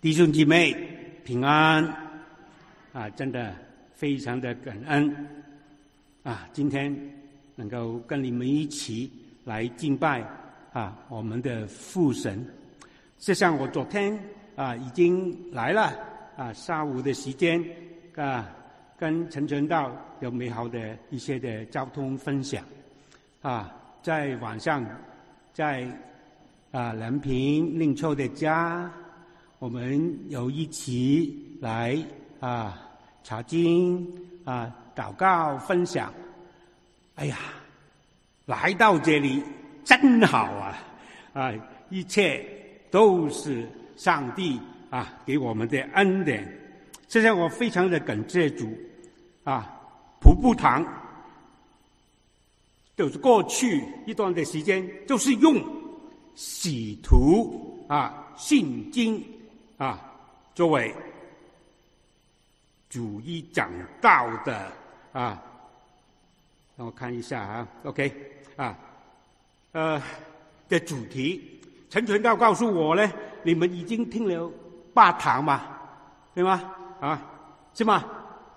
弟兄姐妹平安啊！真的非常的感恩啊！今天能够跟你们一起来敬拜啊，我们的父神。事实上，我昨天啊已经来了啊，下午的时间啊，跟陈传道有美好的一些的交通分享啊，在晚上在南平令秋的家。我们有一起来查经祷告分享。哎呀，来到这里真好啊！一切都是上帝给我们的恩典。现在我非常的感谢主瀑布堂就是过去一段的时间，就是用使徒信经作为主一讲道的让我看一下OK 的主题。陈传道告诉我呢，你们已经听了8堂嘛，对吗？是吗？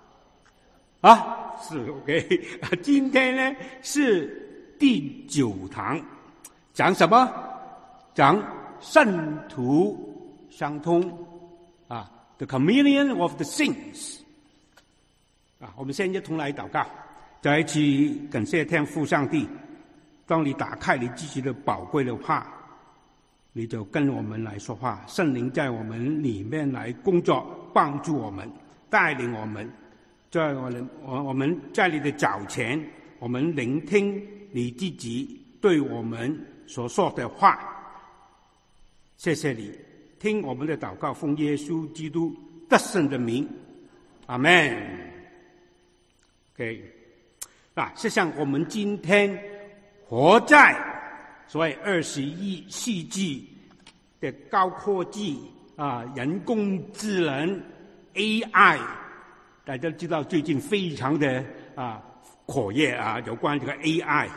是 OK 今天呢是第9堂，讲什么？讲圣徒相通The communion of the saints 我们现在一同来祷告，再一起感谢天父上帝。当你打开你自己的宝贵的话，你就跟我们来说话，圣灵在我们里面来工作，帮助我们，带领我们。在我们在你的脚前，我们聆听你自己对我们所说的话。谢谢你听我们的祷告，奉耶稣基督得胜的名，阿们。OK， 实际上我们今天活在所谓21世纪的高科技人工智能 AI， 大家知道最近非常的火热有关这个 AI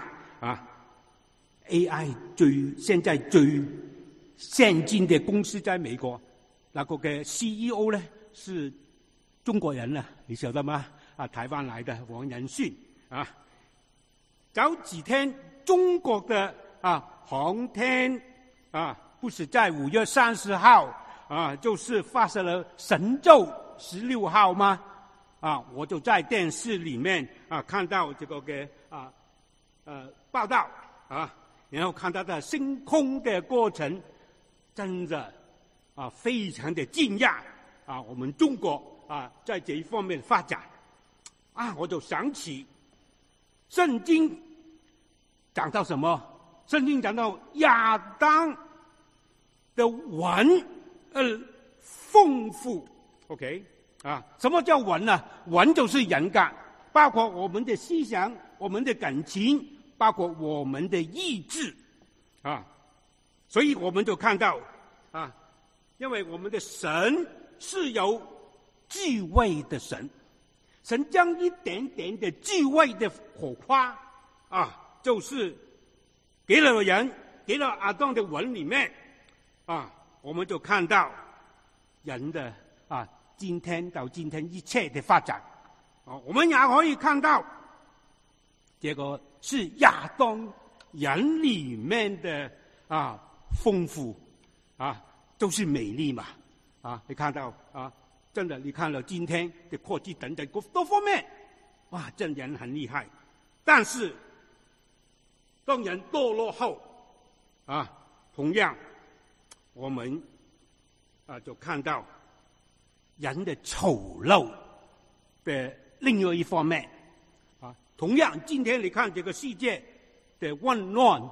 AI 现在最现今的公司在美国，那个的 CEO 呢是中国人了，你晓得吗？台湾来的王仁勋早几天中国的航天不是在5月30号就是发射了神舟16号吗？我就在电视里面看到这个的报道然后看到的升空的过程。真的非常的惊讶我们中国在这一方面发展我就想起圣经讲到什么？圣经讲到亚当的文丰富 OK 什么叫文呢？文就是人感，包括我们的思想，我们的感情，包括我们的意志所以我们就看到因为我们的神是有智慧的神，神将一点点的智慧的火花就是给了人，给了亚当的文里面我们就看到人的今天到今天一切的发展我们也可以看到这个是亚当人里面的丰富都是美丽嘛你看到真的你看了今天的科技等等多方面真人很厉害。但是当人堕落后同样我们就看到人的丑陋的另外一方面同样今天你看这个世界的混乱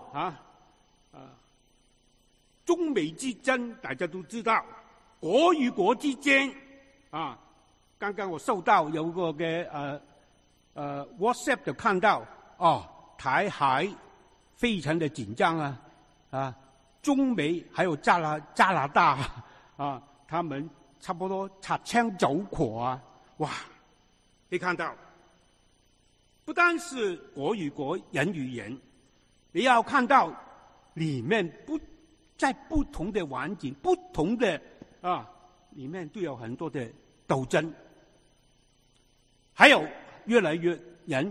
中美之争大家都知道，国与国之间刚刚我收到有个嘅WhatsApp 就看到台海非常的紧张中美还有加拿大他们差不多擦枪走火哇！你看到不单是国与国人与人，你要看到里面在不同的环境不同的里面都有很多的斗争，还有越来越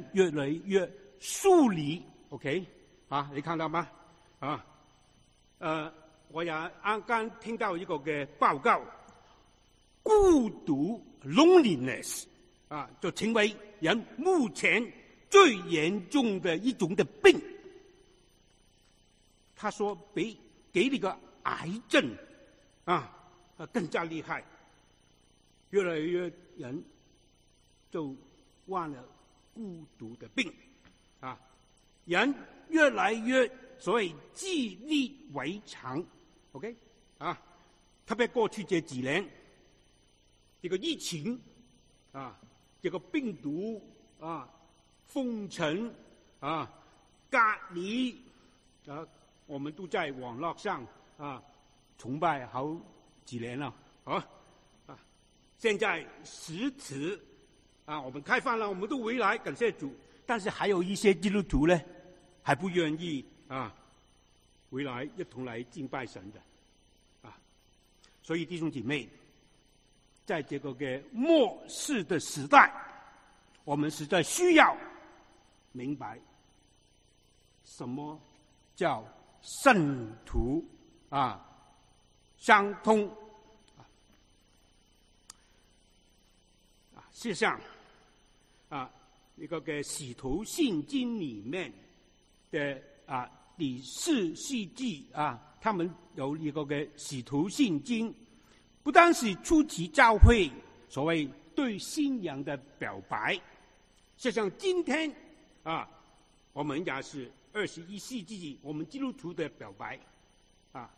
疏离 ，OK 啊，你看到吗？啊，我也啱啱聽到一個嘅報告，孤獨 loneliness 啊，就成為人目前最嚴重的一種的病。他說比那個癌症更加厲害，越來越人就患了孤獨的病啊，人越來越所謂自立為強 ，OK 啊，特別過去這幾年，這個疫情啊，這個病毒啊，封城啊，隔離啊，我們都在網絡上啊崇拜好幾年了啊，現在實質啊，我們開放了，我們都回來，感謝主。但是還有一些基督徒呢，還不願意啊回來一同來敬拜神的啊。所以弟兄姐妹，在這個嘅末世的時代，我們實在需要明白什麼叫聖徒啊相通啊。事實上啊，一個嘅使徒信經裏面的第4世紀啊，他們有一個嘅使徒信經，不單是初期教會所謂對信仰的表白，實際上今天啊，我們也是21世紀我們基督徒的表白啊。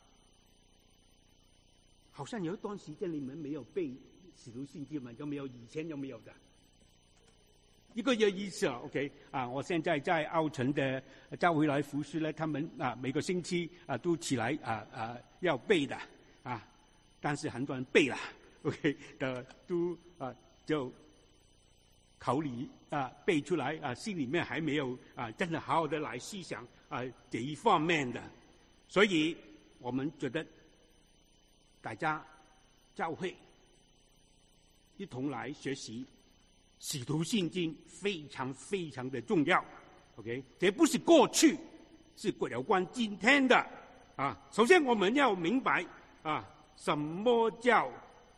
好像有一段時間你們沒有背使徒信經嗎？有沒有？以前有沒有的？一個月一次 ，OK 啊！我現在在澳城的教會來服侍呢，他們每個星期都起來要背的啊，但是很多人背了 ，OK 的都就口裡背出來心裡面還沒有真的好好的來思想這一方面的，所以我們覺得大家教會一同來學習使徒信經非常非常的重要 ，OK， 這不是過去，是有關今天的啊。首先我們要明白什麼叫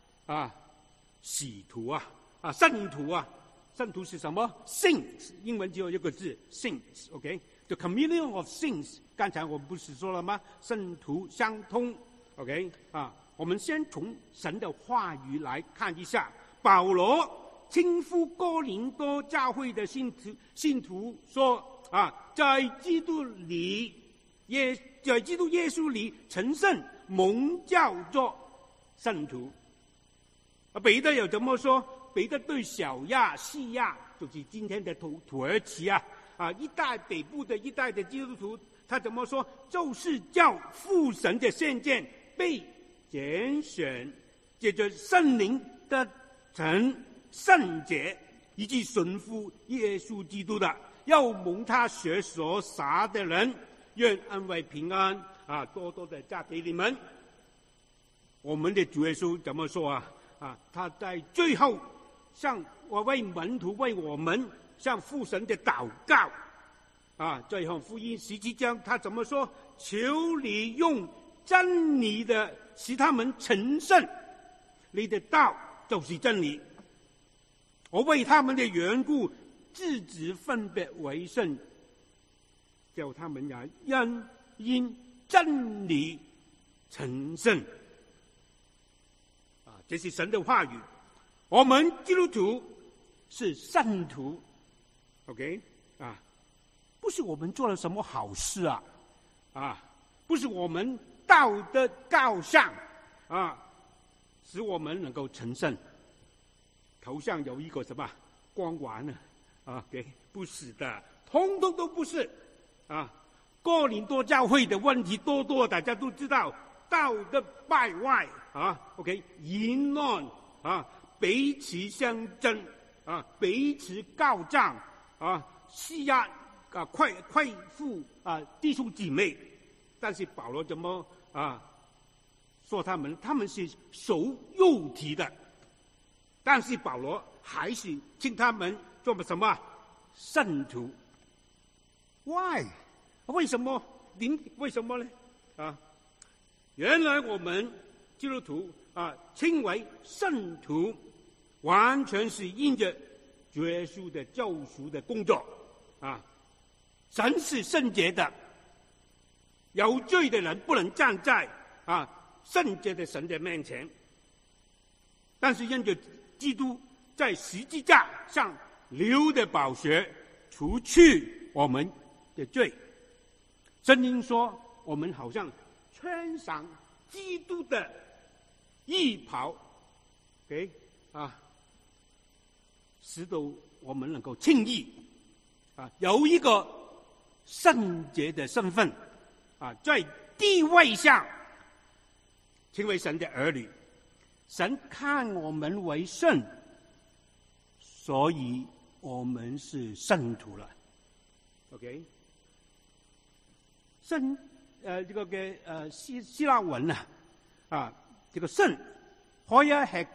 使徒聖徒聖徒是什麼 ？Saints， 英文只有一個字 ，Saints，OK，The communion of saints， 剛才我們不是說了嗎？聖徒相通 ，OK 我們先從神的話語來看一下，保羅稱呼哥林多教會的信徒說在基督耶穌裏成聖蒙叫做聖徒。彼得又怎麼說？彼得對小亞細亞，就是今天的土耳其一帶北部的一帶的基督徒，他怎麼說？就是叫父神的先見被揀選，借着聖靈得成聖潔，以及順服耶穌基督的，要蒙他血所灑的人，願安慰平安多多的加給你們。我們的主耶穌怎麼說他在最後向為門徒為我們向父神的禱告最後福音17章他怎麼說？求你用真理的使他們成聖，你的道就是真理。我為他們的緣故自己分別為聖，叫他們也因真理成聖這是神的話語。我們基督徒是聖徒 ，OK 不是我們做了什麼好事不是我們道德高尚使我們能夠成聖。頭上有一個什麼光環？OK， 不是的，通通都不是哥林多教會的問題多多，大家都知道，道德敗壞OK， 淫亂彼此相爭彼此告狀施壓虧負弟兄姊妹。但是保羅怎麼说他们是属肉体的，但是保罗还是称他们做什么圣徒。Why？ 为什么？为什么呢？原来我们基督徒称为圣徒，完全是因着耶稣的救赎的工作神是圣洁的，有罪的人不能站在圣洁的神的面前，但是因着基督在十字架上流的宝血除去我们的罪。圣经说我们好像穿上基督的衣袍，使得我们能够称义有一个圣洁的身份在地位上成为神的儿女。神看我们为圣，所以我们是圣徒了。OK， 圣这个嘅希腊文这个圣可以係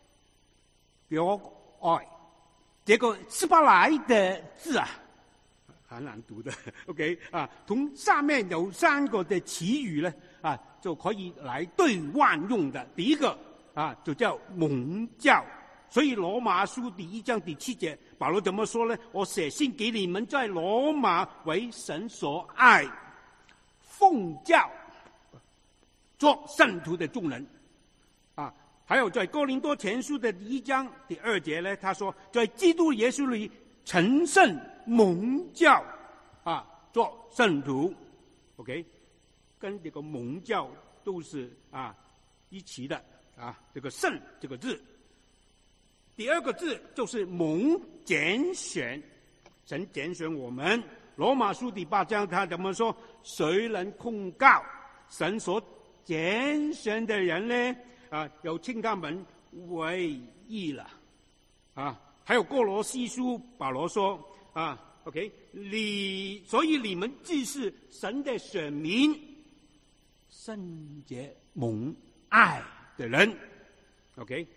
表愛，這個希伯來的字很難讀的。OK 同下面有3個的詞語呢就可以來對換用的。第一個就叫蒙召，所以羅馬書第1章第7節保羅怎麼說呢？我寫信給你們在羅馬為神所愛，奉召做聖徒的眾人還有在哥林多前書的1章第2節呢，他說在基督耶穌裏成聖蒙召做聖徒。 OK， 跟這個蒙召都是一起的這個聖這個字。第二個字就是蒙揀選，神揀選我們。羅馬書第8章他怎麼說？誰能控告神所揀選的人呢？又稱他們為義了還有哥羅西書保羅說OK， 所以你們既是神的選民，聖潔蒙愛的人。OK，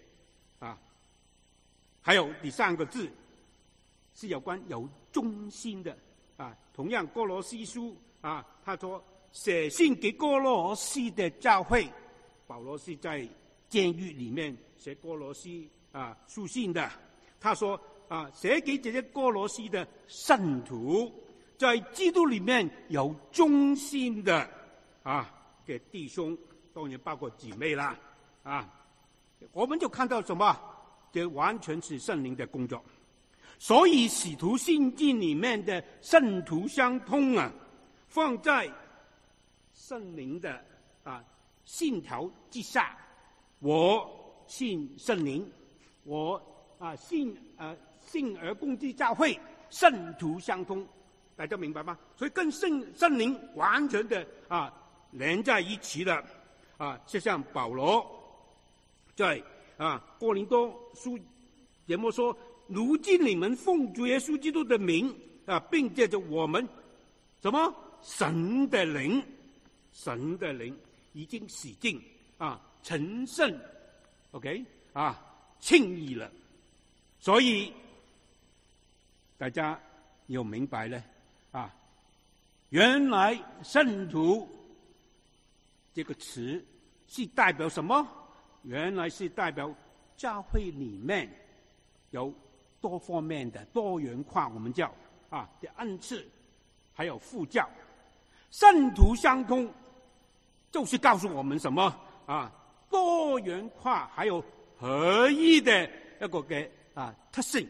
還有第3個字是有關有忠心的同樣哥羅西書他說寫信給哥羅西的教會，保羅是在監獄裏面寫哥羅西書信的。他說寫給這些哥羅西的聖徒，在基督裏面有忠心的嘅弟兄，當然包括姊妹啦我們就看到什麼？這完全是聖靈的工作。所以使徒信經裏面的聖徒相通放在聖靈的信條之下。我信聖靈，我信而共之教會，聖徒相通，大家明白嗎？所以跟聖靈完全的連在一起的就像保羅在哥林多書怎麼說？如今你們奉主耶穌基督的名並借着我們什麼神的靈已經洗淨成聖 OK 稱義了。所以大家要明白呢原來聖徒這個詞是代表什麼？原來是代表教會裏面有多方面的多元化，我們叫的恩賜，還有副教。聖徒相通就是告訴我們什麼多元化還有合一的一個嘅特性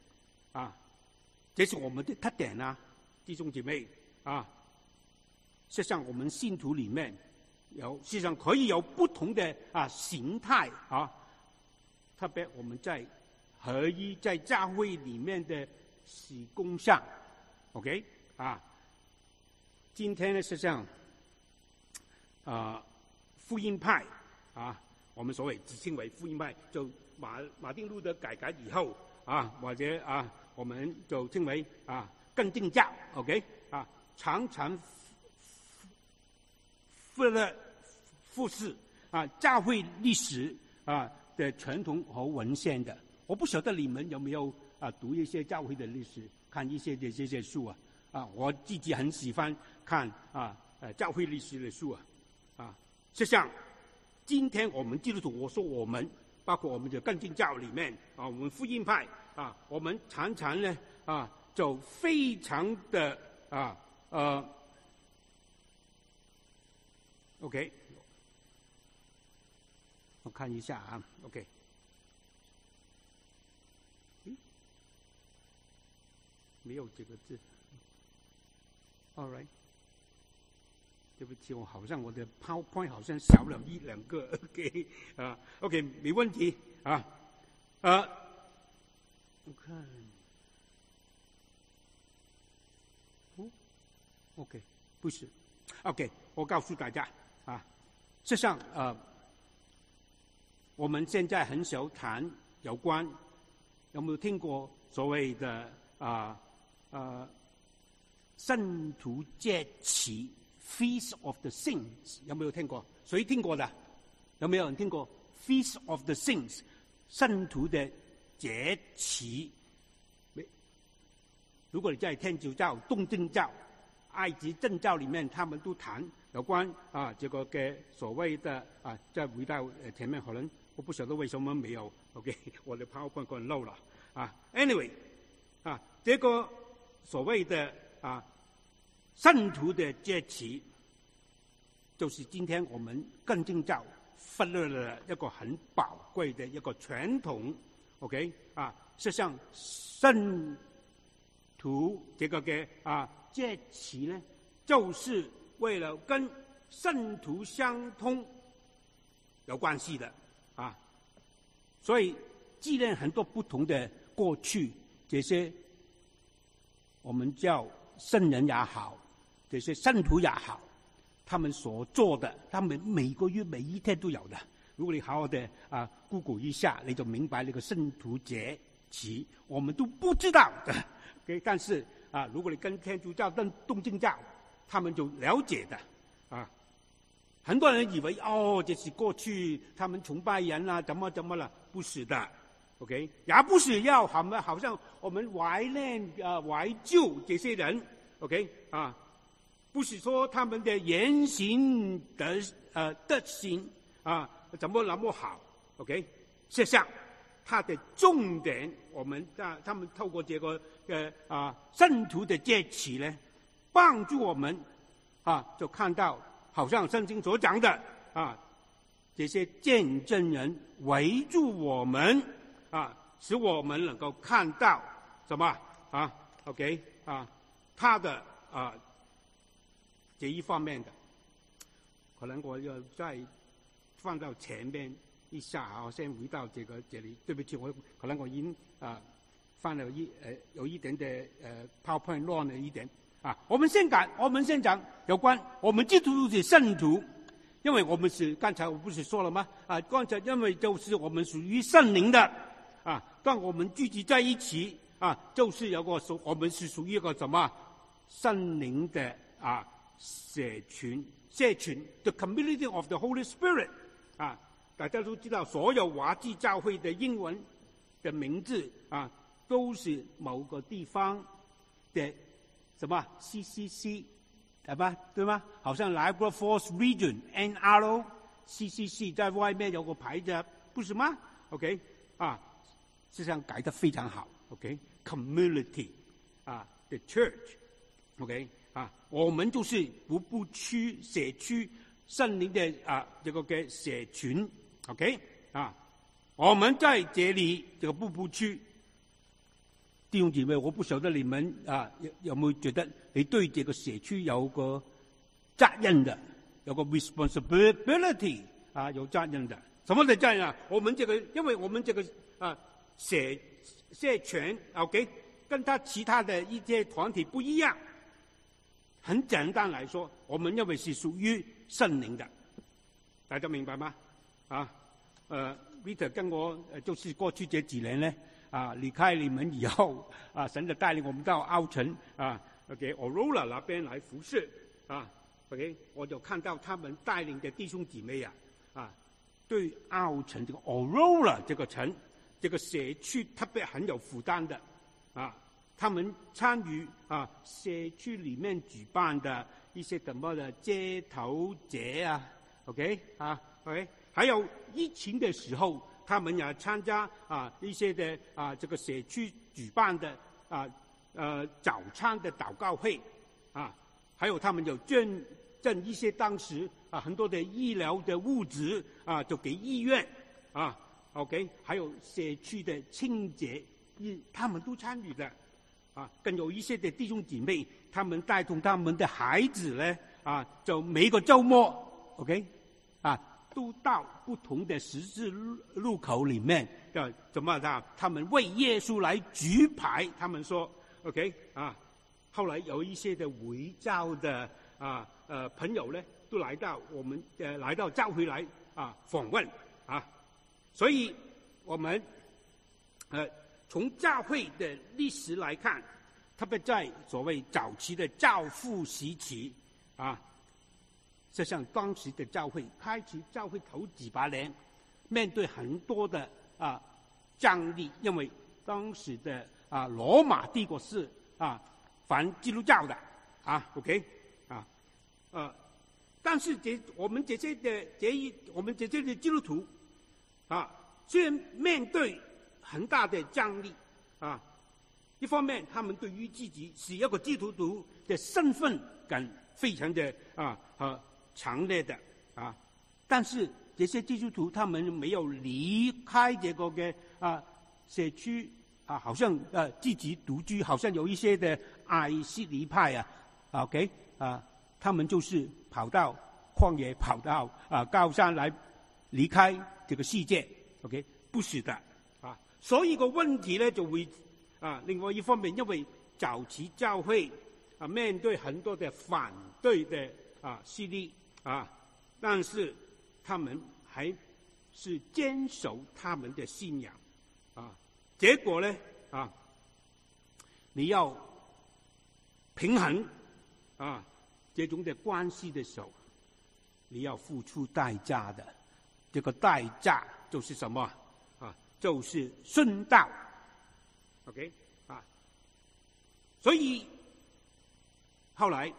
這是我們的特點弟兄姐妹實際上我們信徒裡面實際上可以有不同的形態特別我們在合一在教會裡面的事工上 OK 今天呢實際上福音派我們所謂自稱為福音派，就馬丁路德改革以後或者我們就稱為更正教 OK 常常忽視教会历史的传统和文献的。我不晓得你们有没有读一些教会的历史，看一些的这些书我自己很喜欢看教会历史的书实际上，今天我们基督徒，我说我们，包括我们的更进教里面我们福音派我们常常呢就非常的OK， 我看一下OK。没有这个字 ，All right， 对不起，我好像我的 PowerPoint 好像少了一两个 ，OK，OK， 没问题我看，OK， 不是 ，OK， 我告诉大家事实上我们现在很少谈有关，有没有听过所谓的圣徒节期 Feast of the Saints 有没有听过？谁听过的？有没有人听过 Feast of the Saints 圣徒的节期？如果你在天主教、东正教、埃及正教里面，他们都谈有关这个嘅所谓的再回到前面，可能我不晓得为什么没有 OK， 我的 PowerPoint 可能漏了Anyway 这个所谓的圣徒的节期，就是今天我们更正教忽略了一个很宝贵的一个传统 ，OK 事实上圣徒这个嘅节期呢，就是为了跟圣徒相通有关系的所以纪念很多不同的过去，这些我们叫圣人也好，这些圣徒也好，他们所做的，他们每个月每一天都有的。如果你好好的Google 一下，你就明白那个圣徒节期，我们都不知道的。Okay， 但是如果你跟天主教、跟东正教，他们就了解的很多人以为这是过去他们崇拜人怎么了，不是的。OK， 也不是要好像我们怀念怀旧这些人 ，OK 不是说他们的言行德行怎么那么好 ，OK， 事实上它的重点，我们他们透过这个圣徒的节期呢，帮助我们就看到好像圣经所讲的这些见证人围住我们使我们能够看到什么OK 他的这一方面的，可能我要再放到前面一下先回到这里。对不起，可能我已经放了有一点的PowerPoint 乱了一点我们先讲有关我们基督徒是圣徒，因为我们是刚才我不是说了吗？刚才因为就是我们属于圣灵的当我们聚集在一起就是有个我们是属于一个什么圣灵的社群 ，the community of the Holy Spirit 大家都知道，所有华基教会的英文的名字都是某个地方的什么 CCC， 对吗？好像 Niagara Falls Region NR CCC 在外面有个牌子，不是吗 ？OK 事实上改得非常好 ，OK community the church OK 我们就是步步区社区圣灵的这个嘅社群 OK 我们在这里这个步步区。弟兄姊妹，我不晓得你们有没有觉得你对这个社区有个责任的，有个 responsibility 有责任的。什么的责任我们这个，因为我们这个社群 OK， 跟他其他的一些团体不一样。很简单来说，我们认为是属于圣灵的，大家明白吗？Rita 跟我就是过去这几年呢。离开你们以后神就带领我们到澳城OK Aurora 那边来服侍OK 我就看到他们带领的弟兄姊妹对奥城这个 Aurora 这个城这个社区特别很有负担的他们参与社区里面举办的一些什么的街头节OK 还有疫情的时候，他们也参加一些的这个社区举办的早餐的祷告会还有他们有捐一些当时很多的医疗的物资就给医院OK 还有社区的清洁，他们都参与的更有一些的弟兄姊妹，他们带动他们的孩子呢就每个周末 OK 都到不同的十字路口里面怎么他们为耶稣来举牌，他们说 OK 后来有一些的回教的朋友呢，都来到我们来到教会来访问所以我们从教会的历史来看，特别在所谓早期的教父时期实际上当时的教会开始教会头几百年，面对很多的张力，因为当时的罗马帝国是反基督教的OK 但是我们这些的基督徒虽然面对很大的张力一方面他们对于自己是一个基督徒的身份感非常的强烈的但是这些基督徒他们没有离开这个的社区好像自己独居，好像有一些的爱希尼派OK 他们就是跑到旷野，跑到高山来离开这个世界 OK 不是的所以个问题呢就会另外一方面，因为早期教会面对很多的反对的势力但是他们还是坚守他们的信仰结果呢你要平衡这种的关系的时候，你要付出代价的，这个代价就是什么就是顺道 OK 所以后来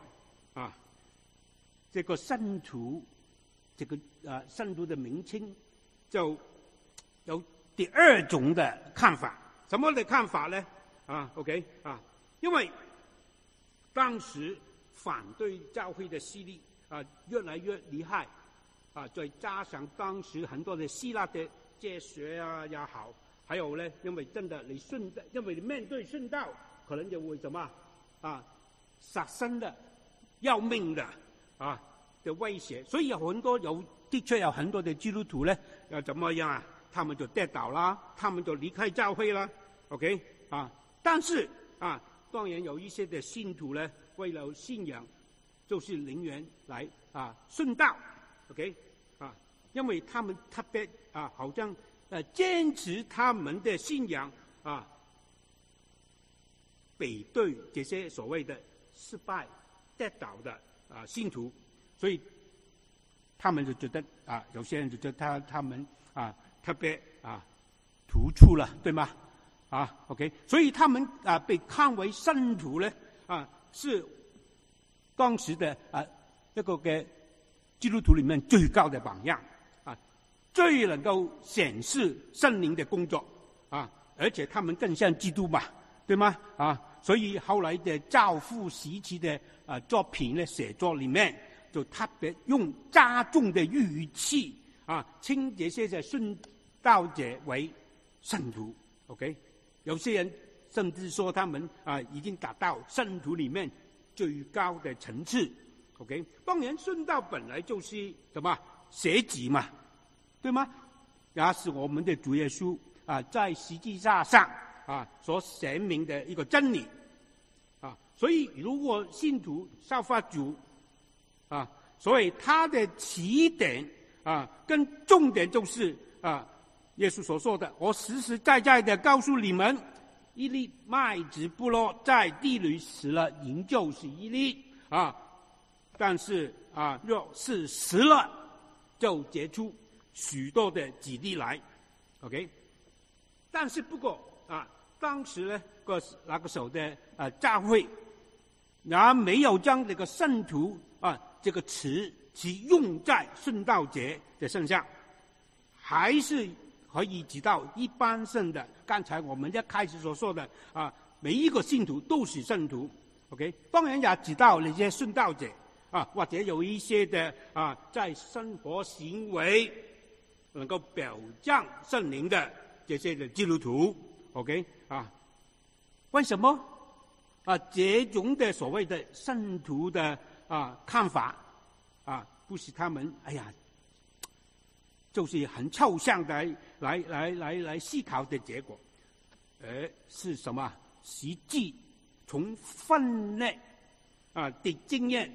这个圣徒这个圣徒的名称就有第二种的看法。什么的看法呢OK 因为当时反对教会的势力越来越厉害再加上当时很多的希腊的哲学也好，还有呢因为真的因为你面对顺道可能就会什么杀生的要命的的威胁，所以的确有很多的基督徒呢要怎么样他们就跌倒啦，他们就离开教会啦 OK 但是当然有一些的信徒呢为了信仰就是宁愿来顺道 OK 因为他们特别好像坚持他们的信仰比对这些所谓的失败跌倒的信徒，所以他们就觉得有些人就觉得他们特别突出了，对吗OK 所以他们被看为圣徒呢是当时的一个嘅基督徒里面最高的榜样最能够显示圣灵的工作而且他们更像基督嘛，对吗所以后来的教父时期的作品呢写作里面就特别用加重的语气称这些的顺道者为圣徒 OK 有些人甚至说他们已经达到圣徒里面最高的层次 OK 当然顺道本来就是什么舍己嘛，对吗？也是我们的主耶稣在十字架上所显明的一个真理所以如果信徒效法主所以他的起点跟重点就是耶稣所说的，我实实在在的告诉你们，一粒麦子不落在地里死了，仍旧是一粒但是若是死了，就结出许多的举例来 ，OK。但是不过当时呢那个时候的教会也没有将这个圣徒这个词用在殉道节的身上，还是可以指到一般性的。刚才我们一开始所说的每一个信徒都是圣徒 ，OK。当然也指到那些殉道者或者有一些的在生活行为能够表彰圣灵的这些的基督徒 ，OK 为什么这种的所谓的圣徒的看法不是他们就是很抽象的来思考的结果，而是什么？实际从分内的经验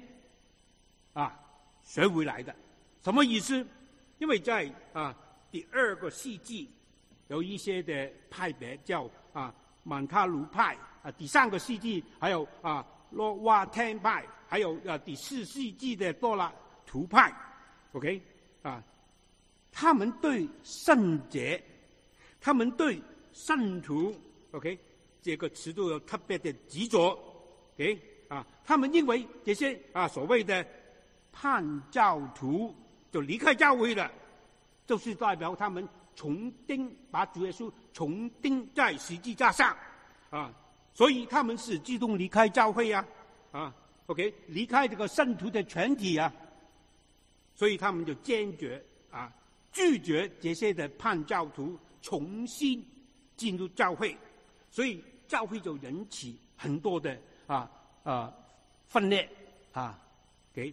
学回来的。什么意思？因为在第2个世纪有一些的派别叫曼塔卢派，第3个世纪还有罗瓦天派，还有第4世纪的多拉图派 ，OK 他们对圣洁，他们对圣徒 ，OK 这个词都有特别的执着 ，OK 他们认为这些所谓的叛教徒就离开教会了，就是代表他们把主耶稣重钉在十字架上所以他们是自动离开教会OK 离开这个圣徒的全体所以他们就坚决拒绝这些的叛教徒重新进入教会，所以教会就引起很多的分裂给。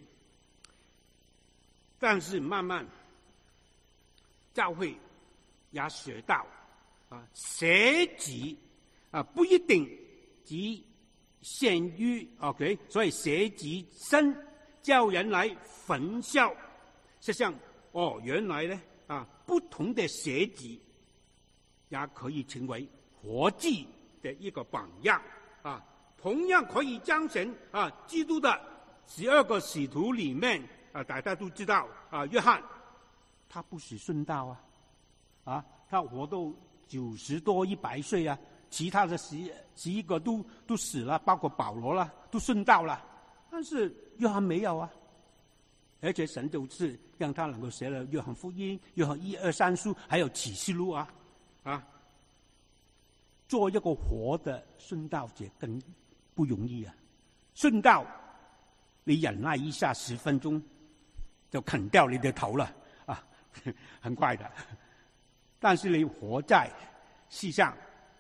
但是慢慢教会也学到舍己不一定只限于 OK， 所以舍己身叫人来焚烧。实际上原来呢不同的舍己也可以成为活祭的一个榜样同样可以彰显基督的12个使徒里面大家都知道约翰他不是殉道他活到90多100岁其他的11个都死了，包括保罗了，都殉道了，但是约翰没有而且神就是让他能够写了约翰福音、约翰1、2、3书，还有启示录做一个活的殉道者更不容易殉道你忍耐一下10分钟就啃掉你的头了很快的。但是你活在世上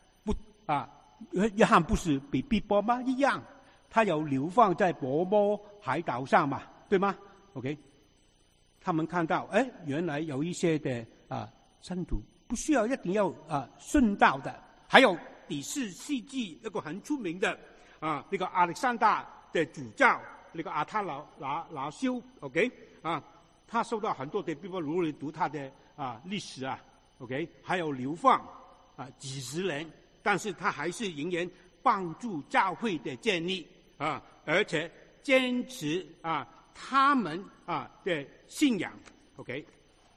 约翰不是被逼迫吗？一样，他有流放在博摩海岛上嘛，对吗 ？OK， 他们看到原来有一些的圣徒不需要一定要殉道的。还有第4世纪一个很出名的那个亚历山大的主教，那个阿塔拉修 ，OK 他受到很多的逼迫，如果你读他的历史OK， 还有流放几十年，但是他还是仍然帮助教会的建立而且坚持他们的信仰 ，OK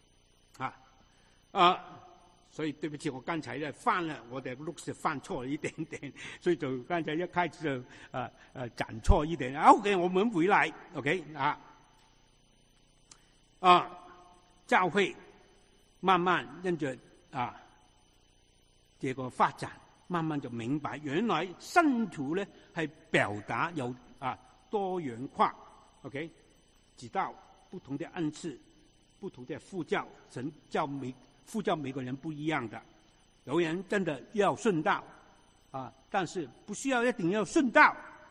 所以对不起，我刚才犯了我的录是犯错了一点点，所以就刚才一开始就讲错一点。OK， 我们回来 ，OK 教会慢慢跟着这个发展，慢慢就明白原来圣徒呢係表達有多元化 ，OK， 直到不同的恩賜、不同的呼召，神呼召每個人不一樣的。有人真的要殉道但是不需要一定要殉道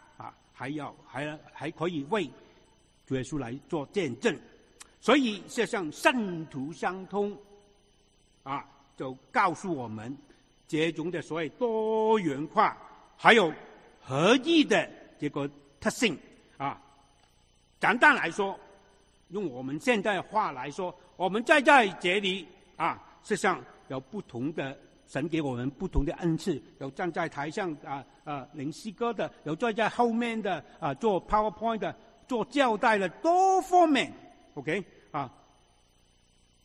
還可以為主耶穌來做見證。所以事實上聖徒相通就告訴我們這種的所謂多元化，還有合一的這個特性簡單來說，用我們現在話來說，我們在這裏事實上有不同的神給我們不同的恩賜，有站在台上領詩歌的，有站在後面的做 PowerPoint 的，做交代的，多方面 OK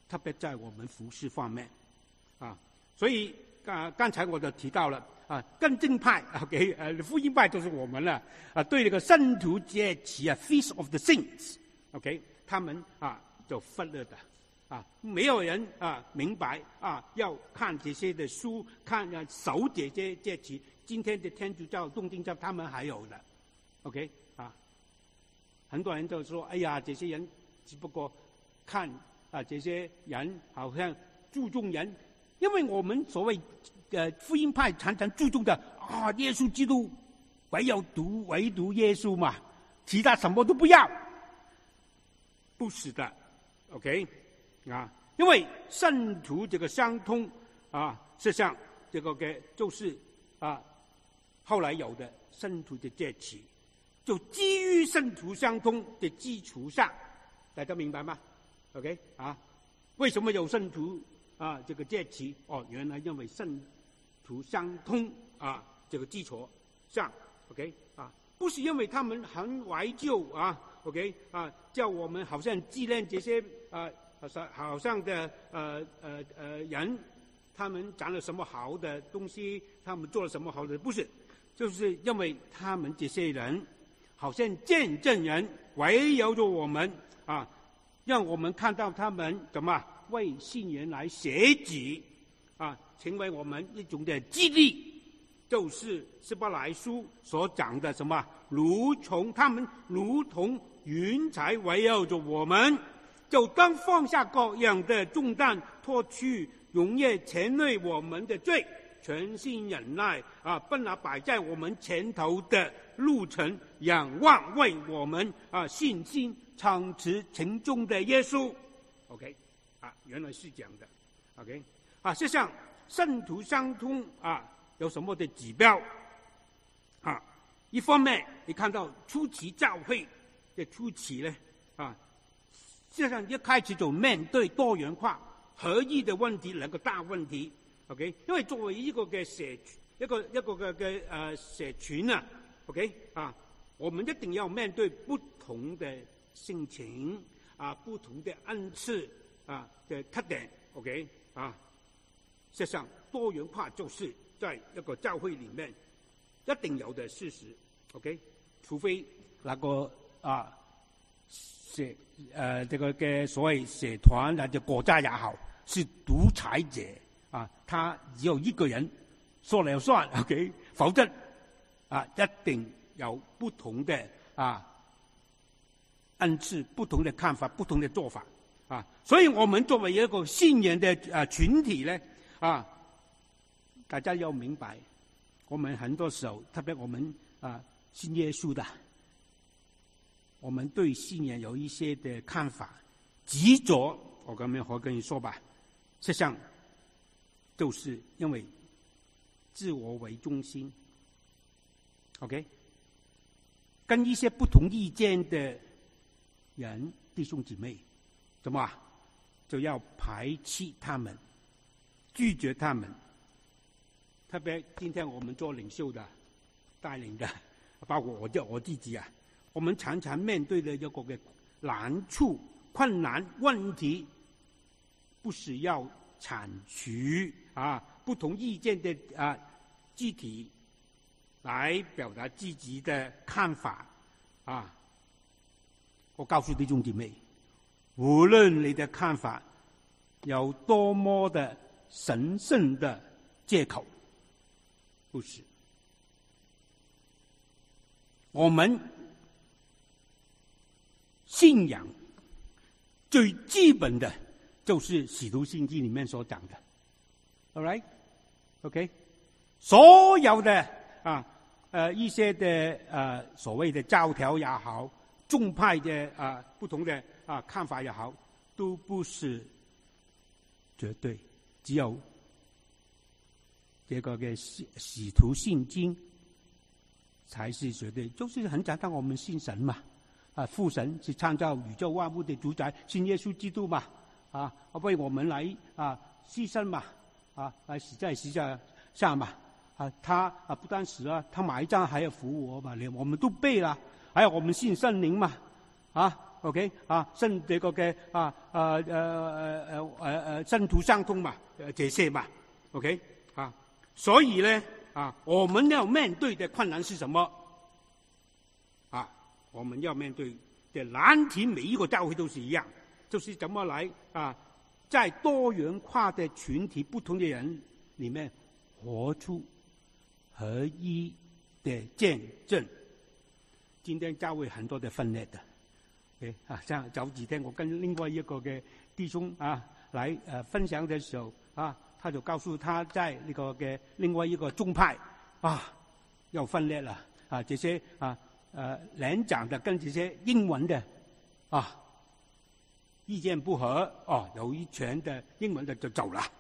特别在我们服事方面啊。所以刚才我就提到了啊，更正派 OK 福音派就是我们了啊，对这个圣徒节期啊 Feast of the Saints OK 他们就忽略的啊，没有人明白啊，要看这些的书，守这些节期。今天的天主教、东正教他们还有的 OK 啊，很多人就说哎呀，这些人只不过看这些人好像注重人，因为我们所谓福音派常常注重的耶稣基督唯独耶稣嘛，其他什么都不要，不是的 OK 因为圣徒这个相通实际上这个就是后来有的圣徒的节期，就基于圣徒相通的基础上，大家明白吗 ？OK 为什么有圣徒这个节期？原来因为圣徒相通这个基础上 ，OK 不是因为他们很怀旧OK 叫我们好像纪念这些好像的人，他们讲了什么好的东西，他们做了什么好的，不是，就是因为他们这些人好像见证人围绕着我们让我们看到他们怎么为信人来写己成为我们一种的激励，就是希伯来书所讲的什么，他们如同云彩围绕着我们，就当放下各样的重担，脱去容易牵累我们的罪，全心忍耐奔那摆在我们前头的路程，仰望为我们信心长持成终的耶稣 OK 原来是这样的 OK 实际上圣徒相通有什么的指标一方面你看到初期教会的初期呢事实上一开始就面对多元化合一的问题，两个大问题 OK 因为作为一个嘅社社群OK 我们一定要面对不同的性情不同的恩赐的特点 OK 事实上多元化就是在一个教会里面一定有的事实 OK 除非那个这个嘅所谓社团或者国家也好是独裁者他只有一个人说了算 OK 否则一定有不同的恩赐，不同的看法，不同的做法所以我们作为一个信仰的群体呢大家要明白，我们很多时候特别我们信耶稣的，我们对信仰有一些的看法执着，我跟你说吧，实际上就是因为自我为中心 OK 跟一些不同意见的人弟兄姊妹怎么就要排斥他们，拒绝他们。特别今天我们做领袖的带领的，包括我自己我们常常面对的一个嘅难处困难问题，不是要铲除不同意见的肢体来表达自己的看法我告诉弟兄姊妹，无论你的看法有多么的神圣的借口，不是，我们信仰最基本的就是《使徒信经》里面所讲的 ，all right， OK， 所有的一些的所谓的教条也好，宗派的不同的看法也好，都不是绝对，只有这个嘅使徒信经才是绝对，就是很简单，我们信神嘛，父神是创造宇宙万物的主宰，信耶稣基督嘛，为我们来牺牲嘛，来死在十字架上嘛，他不单死他埋葬还要复活嘛，连我们都背了，还有我们信圣灵嘛， ，OK 啊，这个嘅圣徒相通嘛，这些嘛 ，OK 啊，所以呢我们要面对的困难是什么？我们要面对的难题，每一个教会都是一样，就是怎么来在多元化的群体、不同的人里面活出合一的见证。今天教会很多的分裂的，OK 像早几天我跟另外一个嘅弟兄来分享的时候他就告诉他在那个嘅另外一个宗派要分裂了这些连长的跟这些英文的意见不合有一群的英文的就走了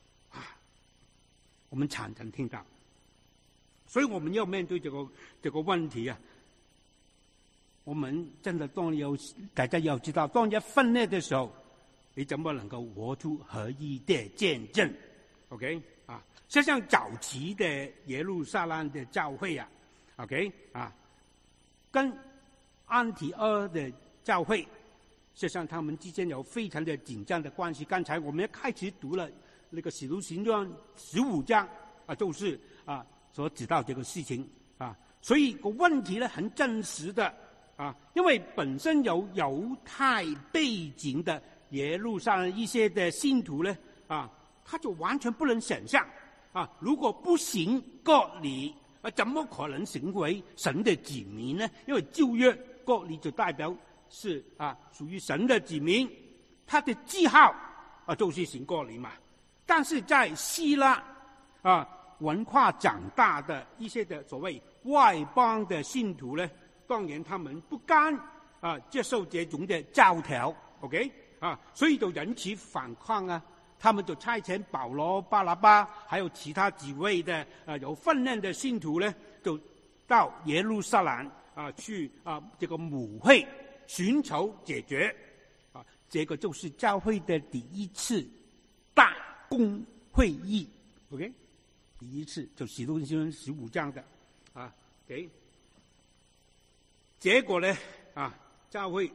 我们常常听到，所以我们要面对这个问题我们真的大家要知道，当一分裂的时候，你怎么能够活出合一的见证 ？OK 就像早期的耶路撒冷的教会OK 跟安提阿的教会，实际上他们之间有非常的紧张的关系。刚才我们开始读了那个《使徒行传》15章就是所知道这个事情所以个问题呢很真实的因为本身有犹太背景的耶路撒冷一些的信徒呢他就完全不能想象如果不行割礼怎么可能成为神的子民呢？因为旧约割礼就代表是属于神的子民，他的记号就是行割礼嘛。但是在希腊文化长大的一些的所谓外邦的信徒呢，当然他们不甘接受这种的教条 ，OK 所以就引起反抗他们就差遣保罗、巴拿巴，还有其他几位的有分量的信徒呢，就到耶路撒冷去这个母会寻求解决这个就是教会的第一次大公会议 ，OK， 第一次就使徒行传15章的OK， 结果呢教会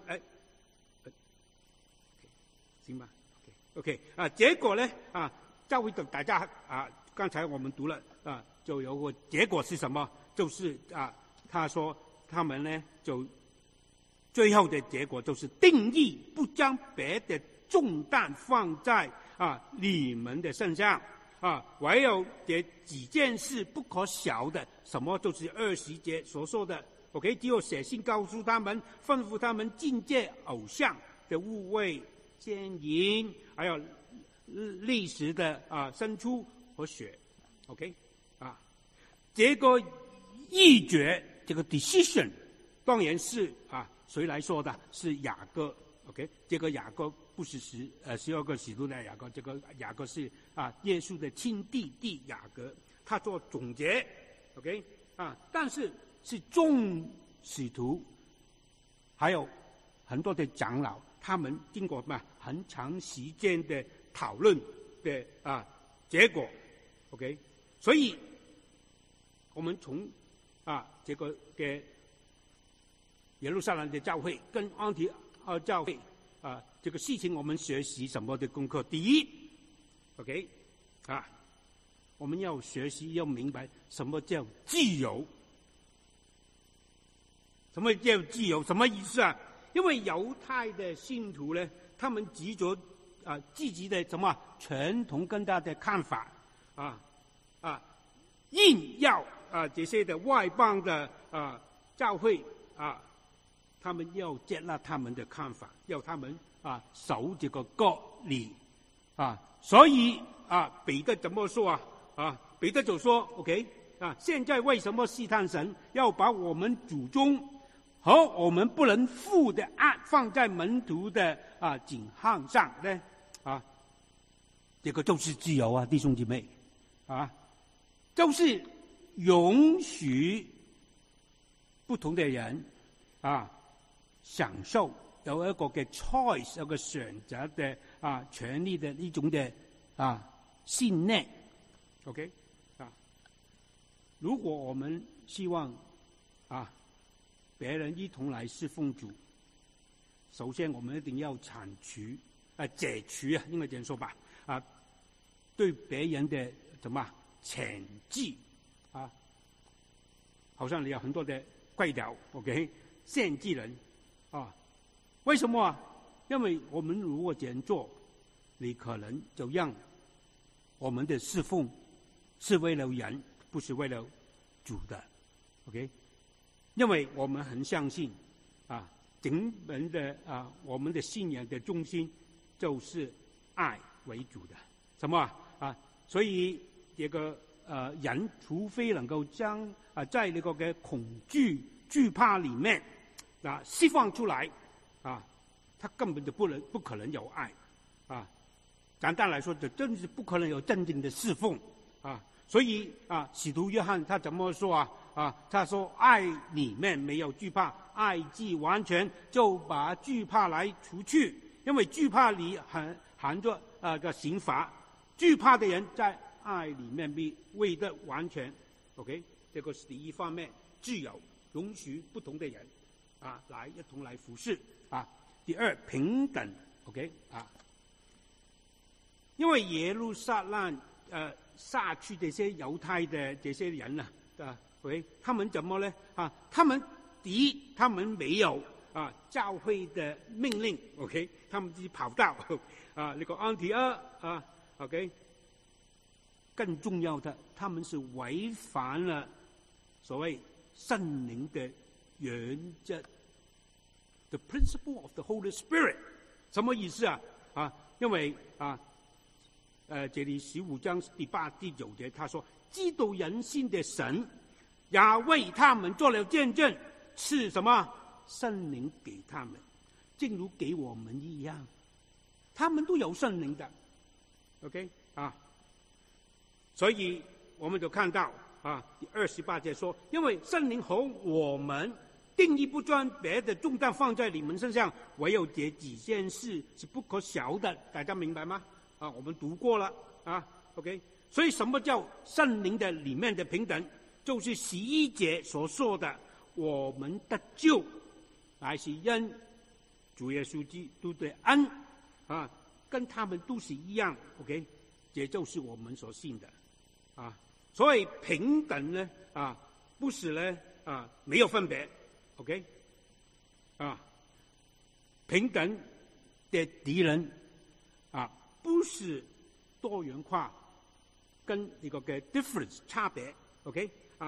行吧。OK 结果呢教会的大家刚才我们读了就有个结果是什么？就是他说他们呢就最后的结果就是定义不将别的重担放在你们的身上唯有这几件事不可少的，什么就是20节所说的 OK， 只有写信告诉他们，吩咐他们禁戒偶像的污秽、奸淫，还有历史的牲畜和血 ，OK 这个议决这个 decision 当然是谁来说的？是雅各 ，OK， 这个雅各不是12个使徒的雅各，这个雅各是耶稣的亲弟弟雅各，他做总结 ，OK 但是众使徒还有很多的长老。他们经过很长时间的讨论的结果 ，OK， 所以我们从这个嘅耶路撒冷的教会跟安提阿教会这个事情，我们学习什么的功课？第一 ，OK， 我们要学习要明白什么叫自由，什么叫自由？什么意思因为犹太的信徒呢，他们执着自己的什么传统跟他的看法硬要这些的外邦的教会他们要接纳他们的看法，要他们守这个割礼所以彼得怎么说彼得就说 OK 现在为什么试探神要把我们祖宗和我们不能负的案放在门徒的颈项上呢这个就是自由弟兄姐妹就是允许不同的人享受有一个嘅 choice， 有个选择的权利的一种的信念 ，OK 如果我们希望别人一同来侍奉主， 首先我们一定要解除应该这样说吧对别人的谴责好像你有很多的规条 ，OK， 限制人为什么因为我们如果这样做，你可能就让我们的侍奉是为了人，不是为了主的 ，OK， 因为我们很相信整本的我们的信仰的中心就是爱为主的，什么所以这个人除非能够将在那个恐惧惧怕里面释放出来他根本就不可能有爱简单来说，就真是不可能有真正的侍奉所以使徒约翰他怎么说他说爱里面没有惧怕，爱既完全，就把惧怕来除去，因为惧怕里含着个刑罚，惧怕的人在爱里面未得完全 ，OK， 这个是第一方面，自由容许不同的人来一同来服侍第二平等 ，OK 因为耶路撒冷杀去这些犹太的这些人OK， 他们怎么呢他们没有教会的命令 ，OK， 他们自己跑到那个安提阿OK。更重要的，他们是违反了所谓圣灵的原则 ，the principle of the Holy Spirit， 什么意思因为这里15章第8、第9节，他说：“知道人心的神，也为他们做了见证，是什么圣灵给他们，正如给我们一样，他们都有圣灵的 ，OK 所以我们就看到第28节说，因为圣灵和我们定义不将别的重担放在你们身上，唯有这几件事是不可少的，大家明白吗？我们读过了OK， 所以什么叫圣灵的里面的平等？就是11节所说的，我们得救乃是因主耶稣基督的恩跟他们都是一样 OK， 这就是我们所信的所以平等呢不是呢没有分别 OK 平等的敌人不是多元化跟一个嘅 difference 差别 OK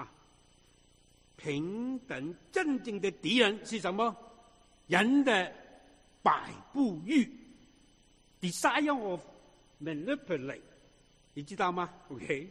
平等真正的敌人是什么？人的摆布欲 desire of manipulate， 你知道吗 ？OK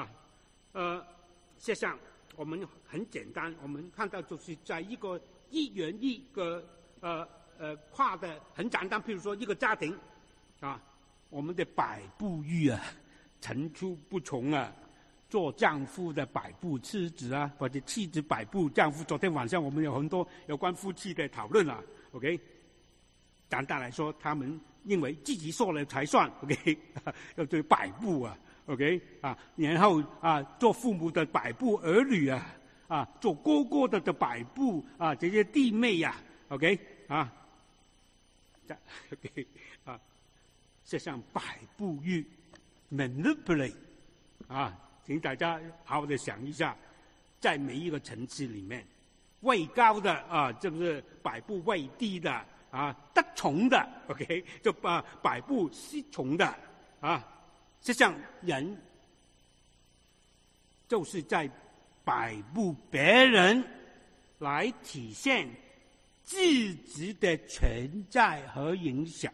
事实上我们很简单，我们看到就是在一个一元一个跨的很简单，譬如说一个家庭我们的摆布欲层出不穷做丈夫的摆布妻子或者妻子摆布丈夫。昨天晚上我们有很多有关夫妻的讨论OK， 简单来说，他们认为自己说了才算 OK， 要对摆布OK 然后做父母的摆布儿女做哥哥的摆布这些弟妹OK OK 这像摆布欲 manipulate 请大家好好的想一下，在每一个层次里面，位高的这不是摆布位低的得宠的 OK， 就摆布失宠的实际上人就是在摆布别人来体现自己的存在和影响，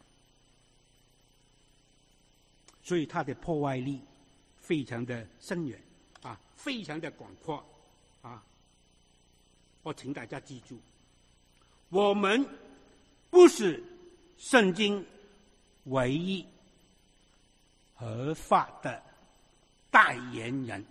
所以它的破坏力非常的深远非常的广阔我请大家记住，我们不是圣经唯一合法的代言人。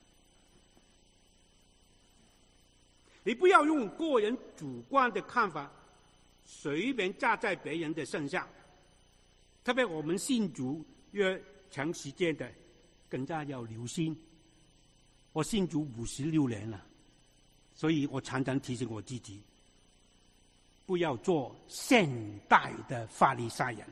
你不要用个人主观的看法随便加在别人的身上，特别我们信主越长时间的更加要留心。我信主56年了，所以我常常提醒我自己， 不要做现代的法利赛人。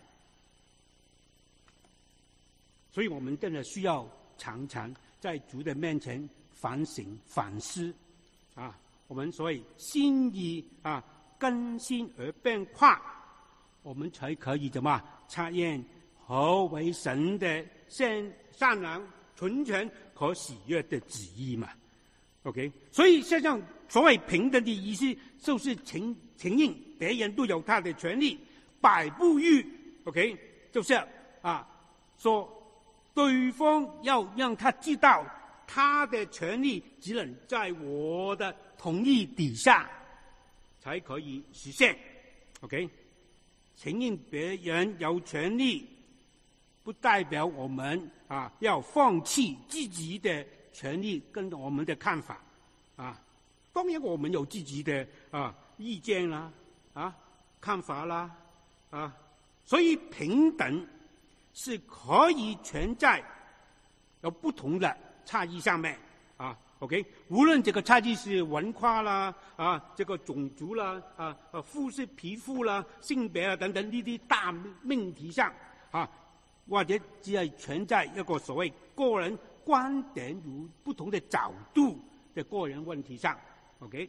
所以我们真的需要常常在主的面前反省反思啊，我们所谓心意啊更新而变化，我们才可以怎么察验何为神的善良、纯全和喜悦的旨意嘛。OK， 所以实际上所谓平等的意思，就是承认别人都有他的权利，百不逾。OK， 就是说对方要让他知道他的权利只能在我的同意底下才可以实现。OK， 承认别人有权利，不代表我们要放弃自己的权利跟我们的看法当然我们有自己的意见啦看法啦所以平等是可以存在有不同的差异上面OK， 无论这个差异是文化啦这个种族啦肤色皮肤啦性别等等呢啲大命题上或者只係存在一個所謂個人觀點與不同的角度的個人問題上 ，OK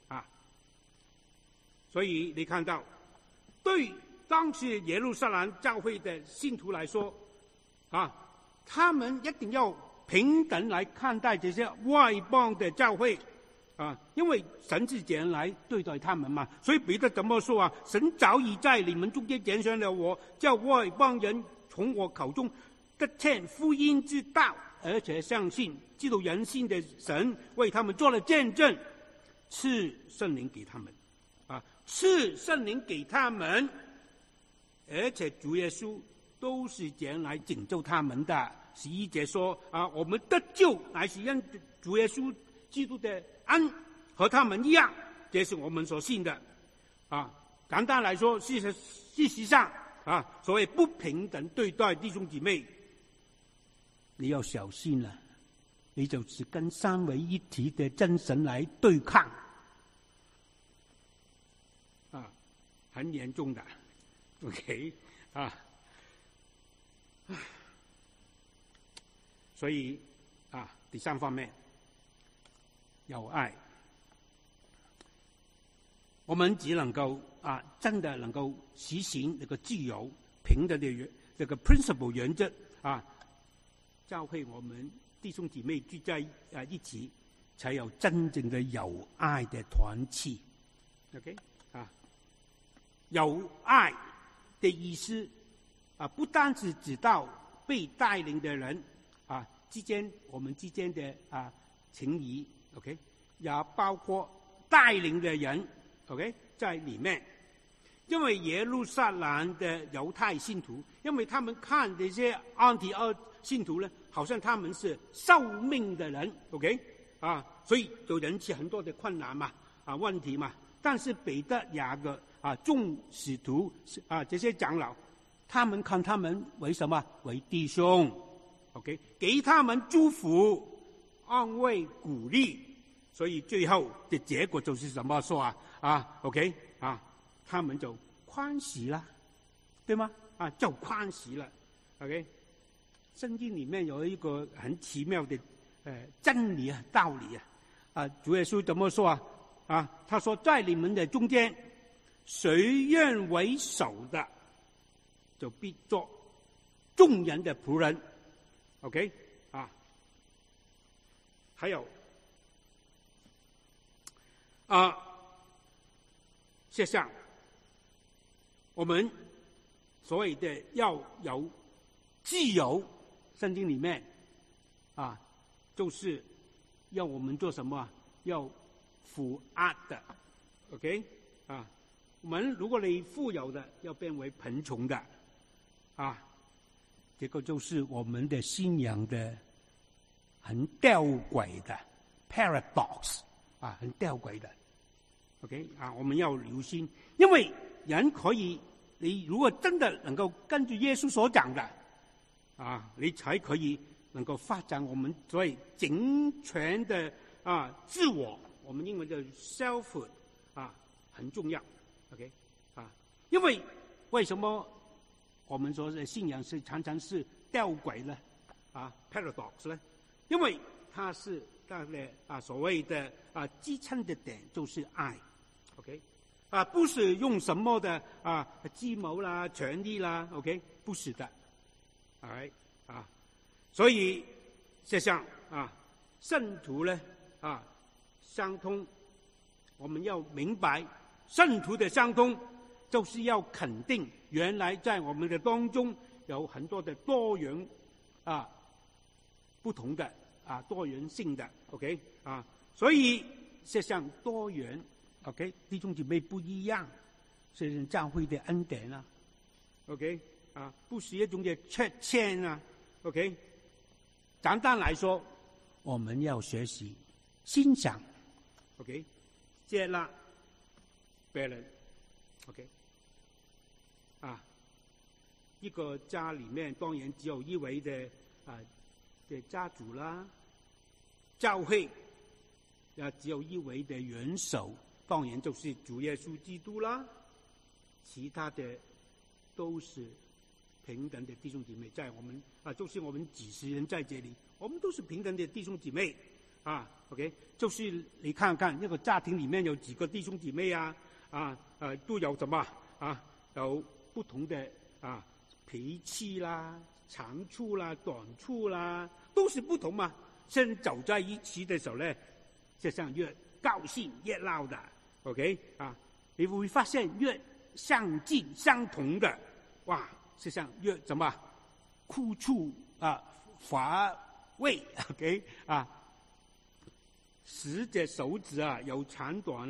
所以你看到，對當時耶路撒冷教會的信徒來說，他們一定要平等來看待這些外邦的教會因為神是這樣來對待他們嘛，所以彼得怎麼說神早已在你們中間揀選了我，叫外邦人從我口中得聽福音之道，而且相信知道人心的神為他們做了見證，賜聖靈給他們賜聖靈給他們，而且主耶穌都是這樣來拯救他們的。11節說我們得救乃是因主耶穌基督的恩，和他們一樣，這是我們所信的簡單來說，事實上所謂不平等對待弟兄姊妹，你要小心了，你就是跟三位一體的真神來對抗很嚴重的 OK 所以第三方面有愛，我們只能夠真的能夠實行這個自由平等的這個 principle 原則教會我們弟兄姊妹聚在一起，才有真正的有愛的團契 OK 有愛的意思不單是指到被帶領的人我們之間的情誼 OK， 也包括帶領的人 OK 在裏面。因為耶路撒冷的猶太信徒，因為他們看這些安提阿信徒呢，好像他們是受命的人 OK 所以就引起很多的困難嘛問題嘛。但是彼得雅各眾使徒這些長老，他們看他們為什麼？為弟兄 OK， 給他們祝福、安慰、鼓勵，所以最後的結果就是什麼說OK 他們就寬恕了，對嗎？就寬恕了 OK。聖經裡面有一個很奇妙的真理道理主耶穌怎麼說他說在你們的中間，誰願為首的，就必做眾人的僕人 OK 還有事實上我們所謂的要有自由，聖經裡面就是要我們做什麼？要負壓的 OK 我們如果你富有的，要變為貧窮的這個就是我們的信仰的很吊詭的 paradox 很吊詭的 OK 我們要留心，因為人可以，你如果真的能夠跟住耶穌所講的你才可以能夠發展我們所謂整全的自我，我們英文叫 selfhood 很重要 OK， 因为为什么我们说的信仰是常常是吊诡呢？paradox 呢？因为它是它的所谓的支撑的点就是爱 ，OK， 不是用什么的计谋啦、权力啦 ，OK， 不是的，所以就像圣徒呢相通，我们要明白圣徒的相通，就是要肯定原来在我们的当中有很多的多元不同的多元性的 ，OK 所以就像多元 ，OK， 弟兄姊妹不一样，是教会的恩典，OK 不是一种的缺陷，OK， 简单来说，我们要学习欣赏 ，OK， 接纳别人 ，OK， 一个家里面当然只有一位的家主啦，教会只有一位的元首，当然就是主耶稣基督啦，其他的都是平等的弟兄姐妹，在我们就是我们几十人在这里，我们都是平等的弟兄姐妹，OK， 就是你看看那个家庭里面有几个弟兄姐妹都有什么有不同的脾气啦、长处啦、短处啦，都是不同嘛。现在走在一起的时候呢，就像越高兴越闹的 ，OK 你会发现越相近相同的，哇，就像越怎么苦处乏味 ，OK 10隻手指有长短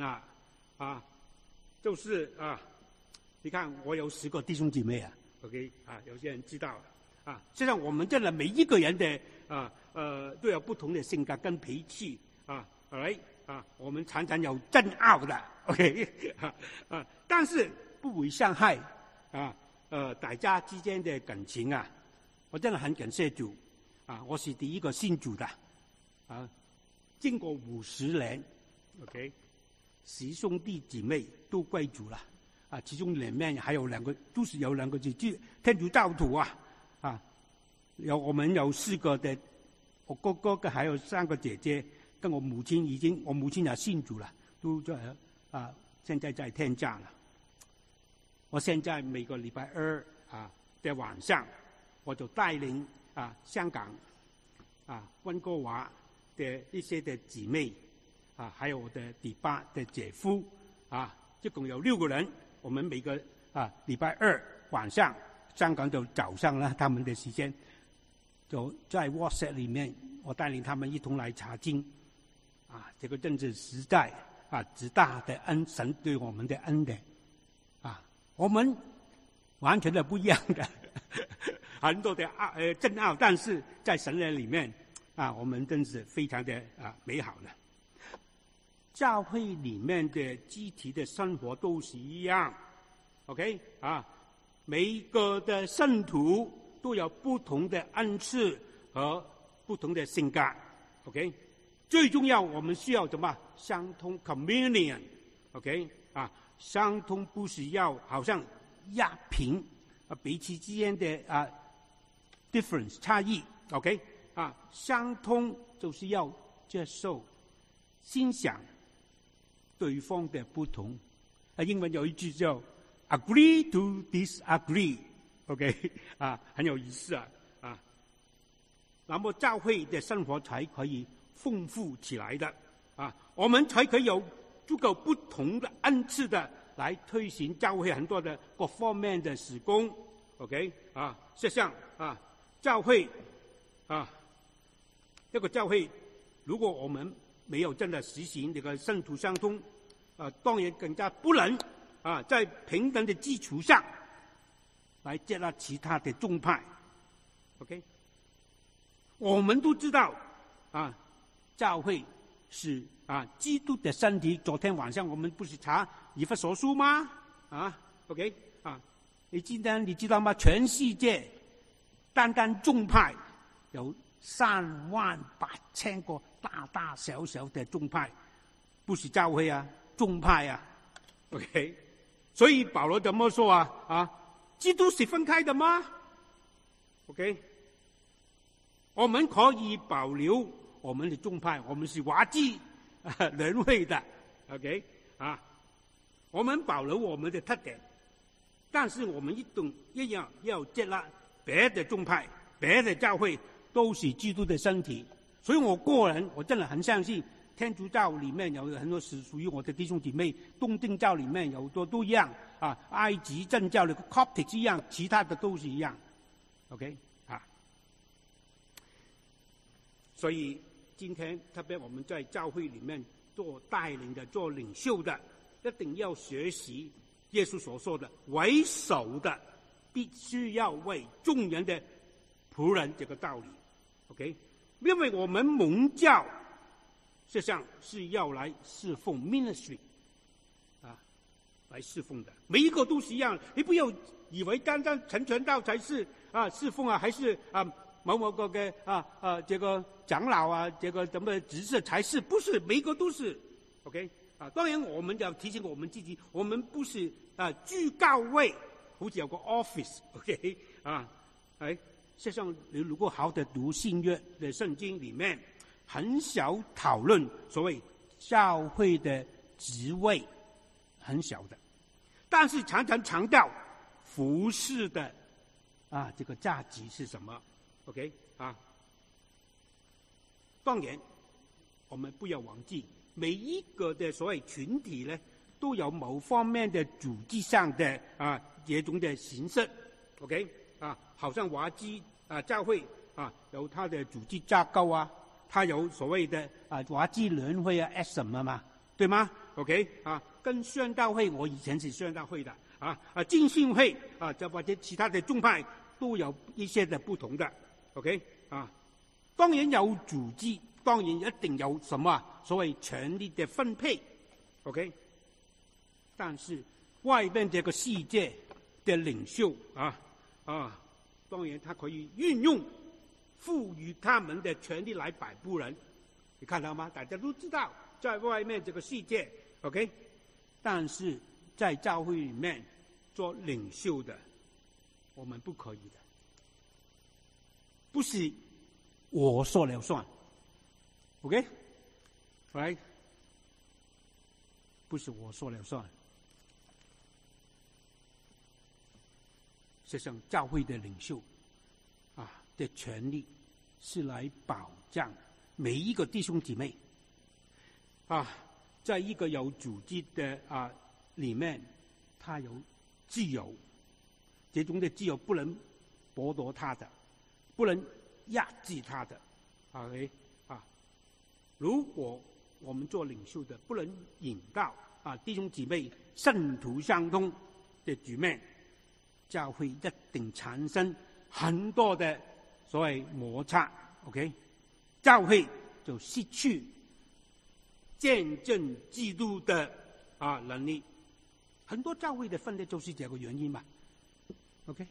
就是你看我有10个弟兄姐妹OK 有些人知道实际上我们真的每一个人的都有不同的性格跟脾气我们常常有争拗的 OK 但是不会伤害大家之间的感情我真的很感谢主我是第一个信主的经过50年 OK 10兄弟姊妹都归主了其中里面还有2个，都是有2个是天主教徒我们有4个的，我哥哥还有3个姐姐，跟我母亲我母亲也信主了，都在现在在天家了。我现在每个礼拜2的晚上，我就带领香港温哥华的一些的姊妹还有我的第8的姐夫一共有6个人。我们每个礼拜2晚上，香港就早上了，他们的时间就在 WhatsApp 里面，我带领他们一同来查经这个真是实在极大的神对我们的恩典我们完全的不一样的很多的争拗，但是在神的里面我们真是非常的美好的。教会里面的集体的生活都是一样 ，OK 每一个的圣徒都有不同的恩赐和不同的性格 ，OK。最重要，我们需要什么？相通 communion，OK 相通不是要好像压平彼此之间的difference 差异 ，OK 相通就是要接受、欣赏对方的不同英文有一句叫 agree to disagree，OK 很有意思那么教会的生活才可以丰富起来的我们才可以有足够不同的恩赐的来推行教会很多的各方面的事工 ，OK 就像教会这个教会，如果我们没有真的实行这个圣徒相通当然更加不能在平等的基础上来接纳其他的宗派 ，OK。我们都知道教会是基督的身体。昨天晚上我们不是查以弗所书吗？OK 你知道吗？全世界单单宗派有38000个大大小小的宗派，不是教会宗派OK 所以保罗怎么说啊？基督是分开的吗 ？OK， 我们可以保留我们的宗派，我们是华基人会的 ，OK 啊，我们保留我们的特点，但是我们一样要接纳别的宗派、别的教会都是基督的身体。所以我个人我真的很相信。天主教里面有很多是属于我的弟兄姐妹，东正教里面有很多都一样啊，埃及正教的 Coptic 一样，其他的都是一样 ，OK 啊。所以今天特别我们在教会里面做带领的、做领袖的，一定要学习耶稣所说的为首的必须要为众人的仆人这个道理 ，OK， 因为我们蒙教。实际上是要来侍奉 ministry 啊，来侍奉的，每一个都是一样。你不要以为单单陈传道才是侍奉还是某某个这个长老这个怎么职事才是？不是每一个都是 OK 当然我们要提醒我们自己，我们不是居高位，好似有个 office OK 实际上你如果好的读新约的圣经里面。很少讨论所谓教会的职位，很小的，但是常常强调服事的这个价值是什么 ？OK 当然我们不要忘记，每一个的所谓群体呢，都有某方面的组织上的这种的形式 ，OK 好像华基教会有它的组织架构它有所谓的华基联会SM 嘛，对吗 ？OK 跟宣道会，我以前是宣道会的浸信会或者其他的宗派都有一些的不同的 ，OK 当然有组织，当然一定有什么所谓权力的分配 ，OK， 但是外面这个世界的领袖当然他可以运用。赋予他们的权利来摆布人，你看到吗？大家都知道，在外面这个世界 ，OK， 但是在教会里面做领袖的，我们不可以的，不是我说了算 ，OK， 来，不是我说了算。实际上，教会的领袖的权利是来保障每一个弟兄姊妹在一个有组织的里面，他有自由，这种的自由不能剥夺他的，不能压制他的如果我们做领袖的不能引导弟兄姊妹圣徒相通的局面，教会一定产生很多的所谓摩擦 ，OK， 教会就失去见证基督的能力。很多教会的分裂就是这个原因嘛 ，OK，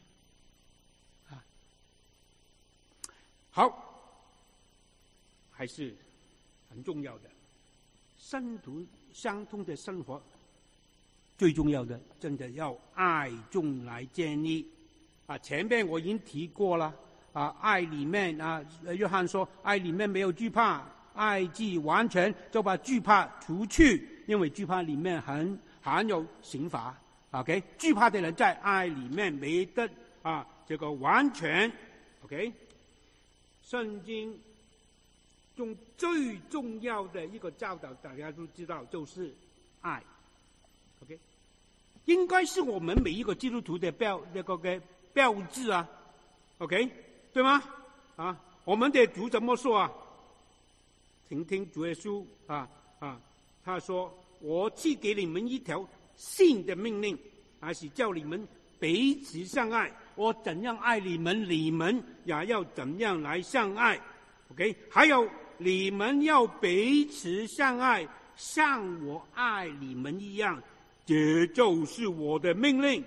好，还是很重要的，圣徒相通的生活，最重要的，真的要爱中来建立前面我已经提过了。爱里面约翰说，爱里面没有惧怕，爱既完全，就把惧怕除去，因为惧怕里面含有刑罚。OK， 惧怕的人在爱里面没得这个完全。OK， 圣经中最重要的一个教导，大家都知道就是爱。OK， 应该是我们每一个基督徒的标志OK。对吗？我们的主怎么说听听主耶稣他说：“我赐给你们一条新的命令，还是叫你们彼此相爱。我怎样爱你们，你们也要怎样来相爱。”OK， 还有你们要彼此相爱，像我爱你们一样，这就是我的命令。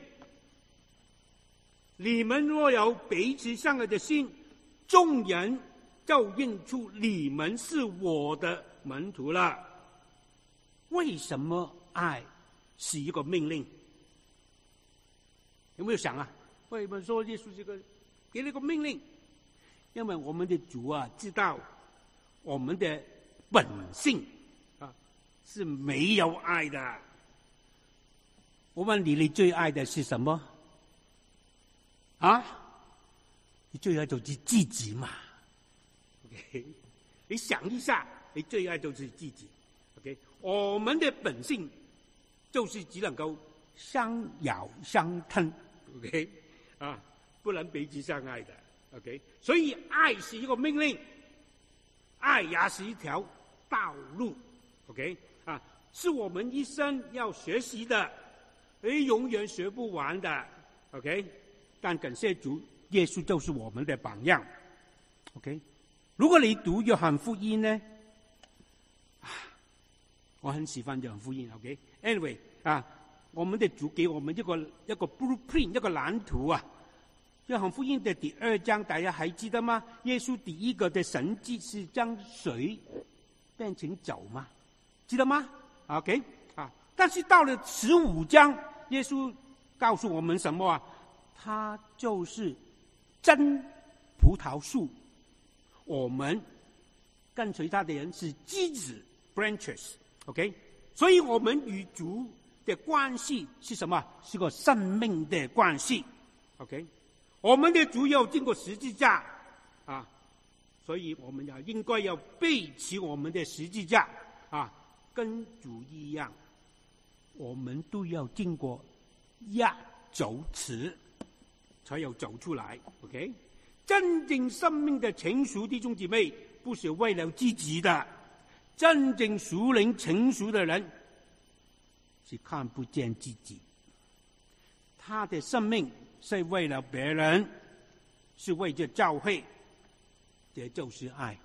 你们若有彼此相爱的心，众人就认出你们是我的门徒了。为什么爱是一个命令有没有想啊？为什么说耶稣这个给了一个命令？因为我们的主啊，知道我们的本性啊是没有爱的。我问你，你最爱的是什么？啊？你最爱就是自己嘛。OK， 你想一下，你最爱就是自己。OK， 我们的本性就是只能够相咬相吞。OK， 啊，不能彼此相爱的。OK， 所以爱是一个命令，爱也是一条道路。OK， 啊，是我们一生要学习的，永远学不完的。OK， 但感谢主，耶稣就是我们的榜样。OK， 如果你读约翰福音呢，我很喜欢约翰福音。OK，Anyway， 啊，我们的主给我们一个 blueprint， 一个蓝图啊。约翰福音的第2章，大家还记得吗？耶稣第一个的神迹是将水变成酒吗？记得吗 ？OK， 啊，但是到了15章，耶稣告诉我们什么啊？他就是真葡萄树，我们跟随他的人是枝子 branches。OK， 所以我们与主的关系是什么？是个生命的关系。OK。我们的主要经过十字架啊，所以我们应该要背起我们的十字架啊，跟主一样，我们都要经过压轴词才有走出来。OK， 真正生命的成熟弟兄姊妹，不是为了自己的，真正属灵成熟的人是看不见自己，他的生命是为了别人，是为着教会，这就是爱。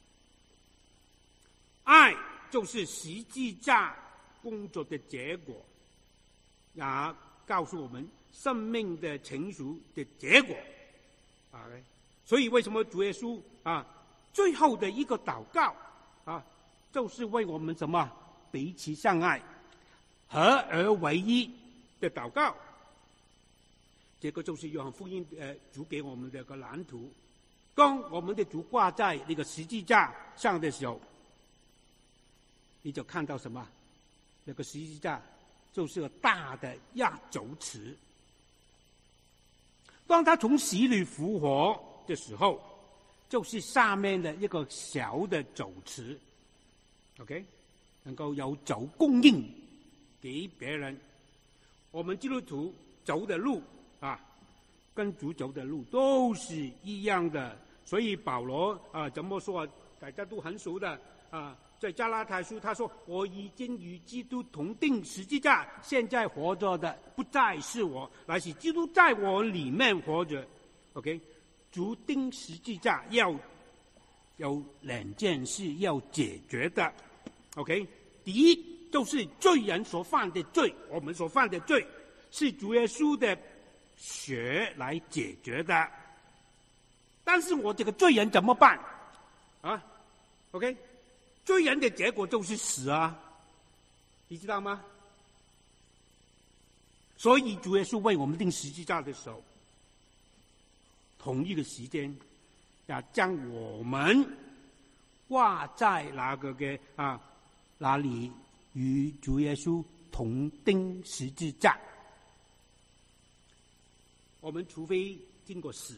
爱就是十字架工作的结果，也告诉我们生命的成熟的结果。所以为什么主耶稣啊最后的一个祷告啊，就是为我们什么彼此相爱，合而为一的祷告。这个就是约翰福音主给我们的一个蓝图。当我们的主挂在那个十字架上的时候，你就看到什么？那个十字架就是个大的压轴词。当他从死里复活的时候，就是下面的一个小的轴词。OK， 能够有走供应给别人。我们基督徒走的路啊，跟主走的路都是一样的，所以保罗啊怎么说？大家都很熟的啊，在加拉太书他说：“我已经与基督同钉十字架，现在活着的不再是我，乃是基督在我里面活着。” OK， 主钉十字架要有两件事要解决的。OK， 第一就是罪人所犯的罪，我们所犯的罪是主耶稣的血来解决的，但是我这个罪人怎么办啊 ？OK， 罪人的结果就是死啊，你知道吗？所以主耶稣为我们钉十字架的时候，同一个时间要将我们挂在那里与主耶稣同钉十字架。我们除非经过死，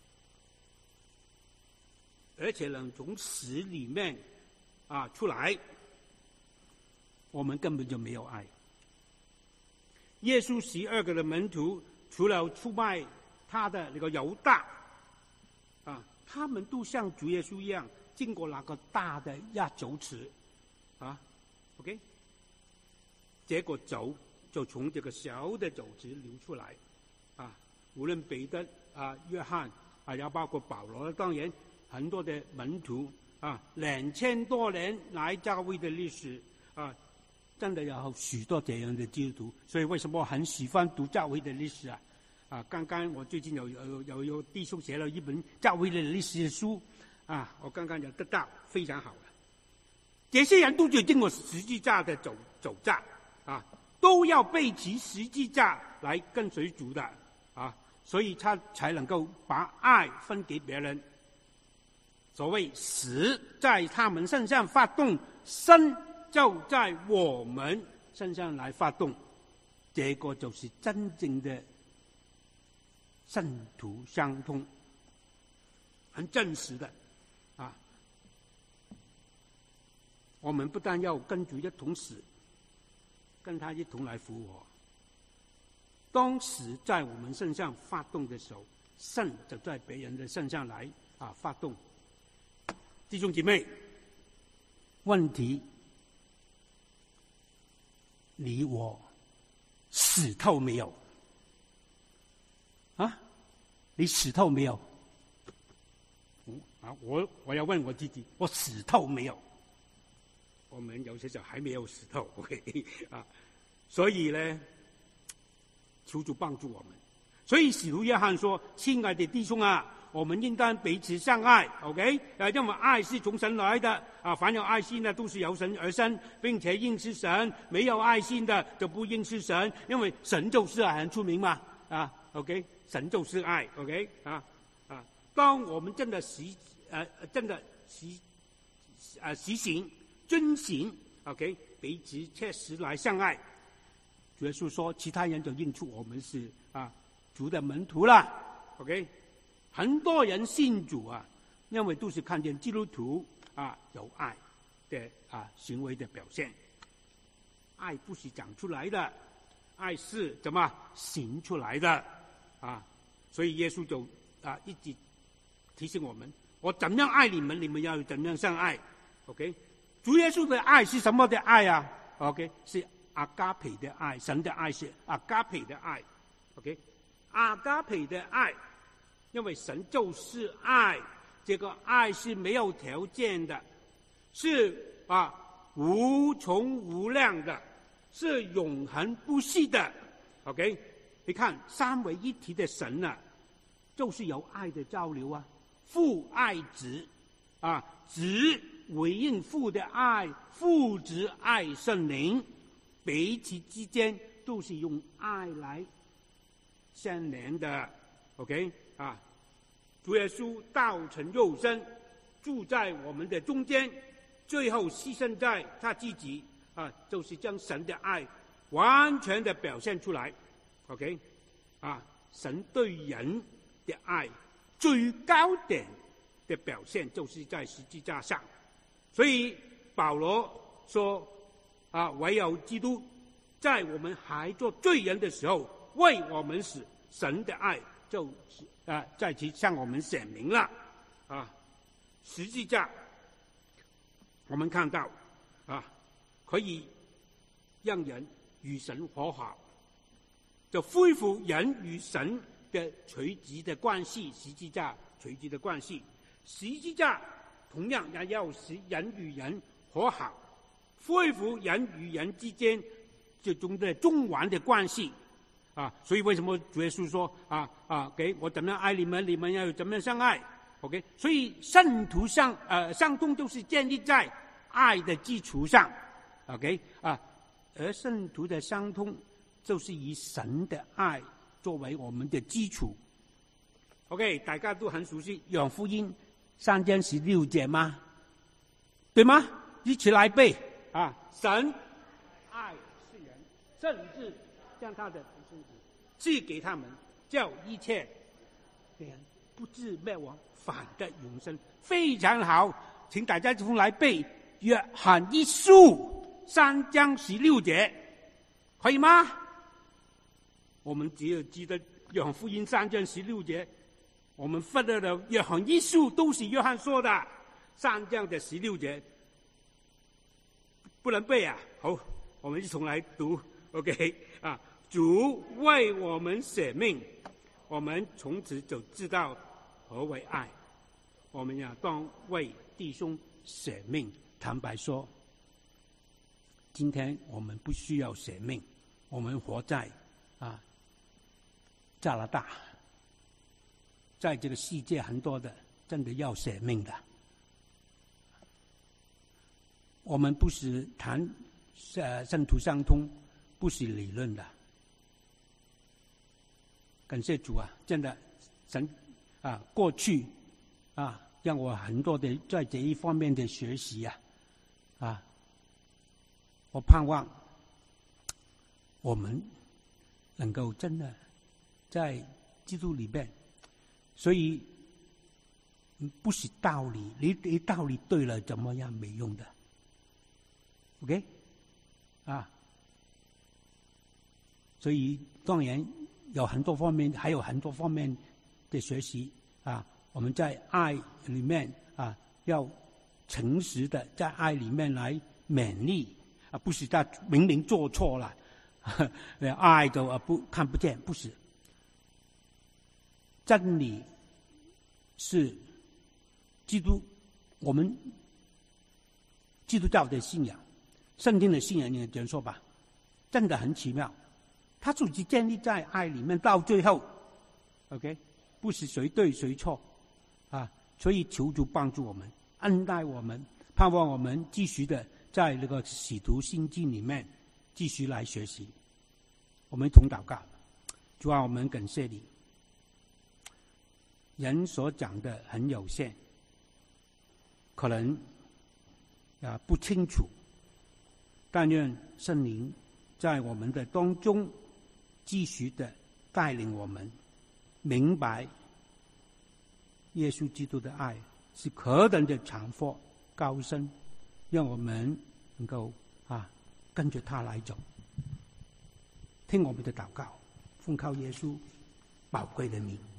而且能从死里面出来，我们根本就没有爱。耶稣12个的门徒，除了出卖他的那个犹大他们都像主耶稣一样，经过那个大的压轴词OK， 结果酒就从这个小的酒池流出来无论彼得约翰也包括保罗，当然很多的门徒2000多年来教会的历史真的有许多这样的基督徒，所以为什么我很喜欢读教会的历史刚刚我最近有弟兄写了一本教会的历史的书我刚刚有得到，非常好这些人都是经过十字架的走站都要背起十字架来跟随主的。 所以他才能够把爱分给别人。所谓死在他们身上发动，生就在我们身上来发动，这个就是真正的圣徒相通，很真实的我们不但要跟主一同死，跟他一同来复活。当死在我们身上发动的时候，圣就在别人的身上来发动。弟兄姐妹，问题，你我死透没有？你死透没有？我要问我自己，我死透没有？我们有些时候还没有死透 ，OK 所以呢，求主帮助我们。所以使徒约翰说：“亲爱的弟兄啊，我们应当彼此相爱 ，OK？ 因为爱是从神来的凡有爱心的都是由神而生，并且认识神；没有爱心的就不认识神，因为神就是爱，很出名嘛，OK？ 神就是爱 ，OK？ 当我们真的实行、遵行 ，OK？ 彼此切实来相爱。主耶稣说，其他人就认出我们是主的门徒了 ，OK？ 很多人信主因为都是看见基督徒有爱的行为的表现。爱不是讲出来的，爱是怎么行出来的所以耶稣就一直提醒我们：我怎样爱你们，你们要怎样相爱。OK？ 主耶稣的爱是什么的爱OK？ 是阿加培的爱，神的爱是阿加培的爱。OK？ 阿加培的爱，因为神就是爱，这个爱是没有条件的，是无穷无量的，是永恒不息的。OK？ 你看三位一体的神就是有爱的交流父爱子子回应父的爱，父子爱圣灵，彼此之间都是用爱来相连的。OK？ 主耶稣道成肉身，住在我们的中间，最后牺牲在他自己就是将神的爱完全的表现出来。OK？ 神对人的爱最高点的表现就是在十字架上。所以保罗说唯有基督在我们还做罪人的时候为我们死，神的爱就是在其向我们显明了十字架我们看到可以让人与神和好，就恢复人与神的垂直的关系，十字架垂直的关系。十字架同样也要使人与人和好，恢复人与人之间这种的中完的关系所以为什么主耶稣说给我怎么样爱你们，你们要怎么样相爱 ？OK？ 所以圣徒相通就是建立在爱的基础上 ，OK？ 而圣徒的相通就是以神的爱作为我们的基础。OK？ 大家都很熟悉约翰福音3章16节吗？对吗？一起来背神爱世人，甚至将他的独生子赐给他们，叫一切人不至灭亡，反得永生。非常好，请大家一同来背约翰一书3章16节，可以吗？我们只有记得约翰福音3章16节，我们忽略了约翰一书都是约翰说的3章的16节，不能背好，我们一同来读 OK？ 主为我们舍命，我们从此就知道何为爱。我们要当为弟兄舍命。坦白说，今天我们不需要舍命，我们活在加拿大，在这个世界很多的真的要舍命的。我们不是谈圣徒相通，不是理论的。 感谢主啊！真的，神啊，过去啊，让我很多的在这一方面的学习啊，我盼望我们能够真的在基督里面，所以不是道理，你道理对了怎么样没用的 ，OK 啊？所以当然有很多方面，还有很多方面的学习啊。我们在爱里面啊，要诚实的在爱里面来勉励啊，不是在明明做错了，爱的不看不见，不是。真理是基督，我们基督教的信仰，圣经的信仰，你这样说吧，真的很奇妙。它就是建立在爱里面，到最后 ，OK， 不是谁对谁错啊，所以求主帮助我们，恩待我们，盼望我们继续的在那个使徒信经里面继续来学习。我们同祷告，主啊，我们感谢你。人所讲的很有限，可能不清楚，但愿圣灵在我们的当中继续的带领我们明白耶稣基督的爱是何等的长阔高深，让我们能够跟着他来走。听我们的祷告，奉靠耶稣宝贵的名。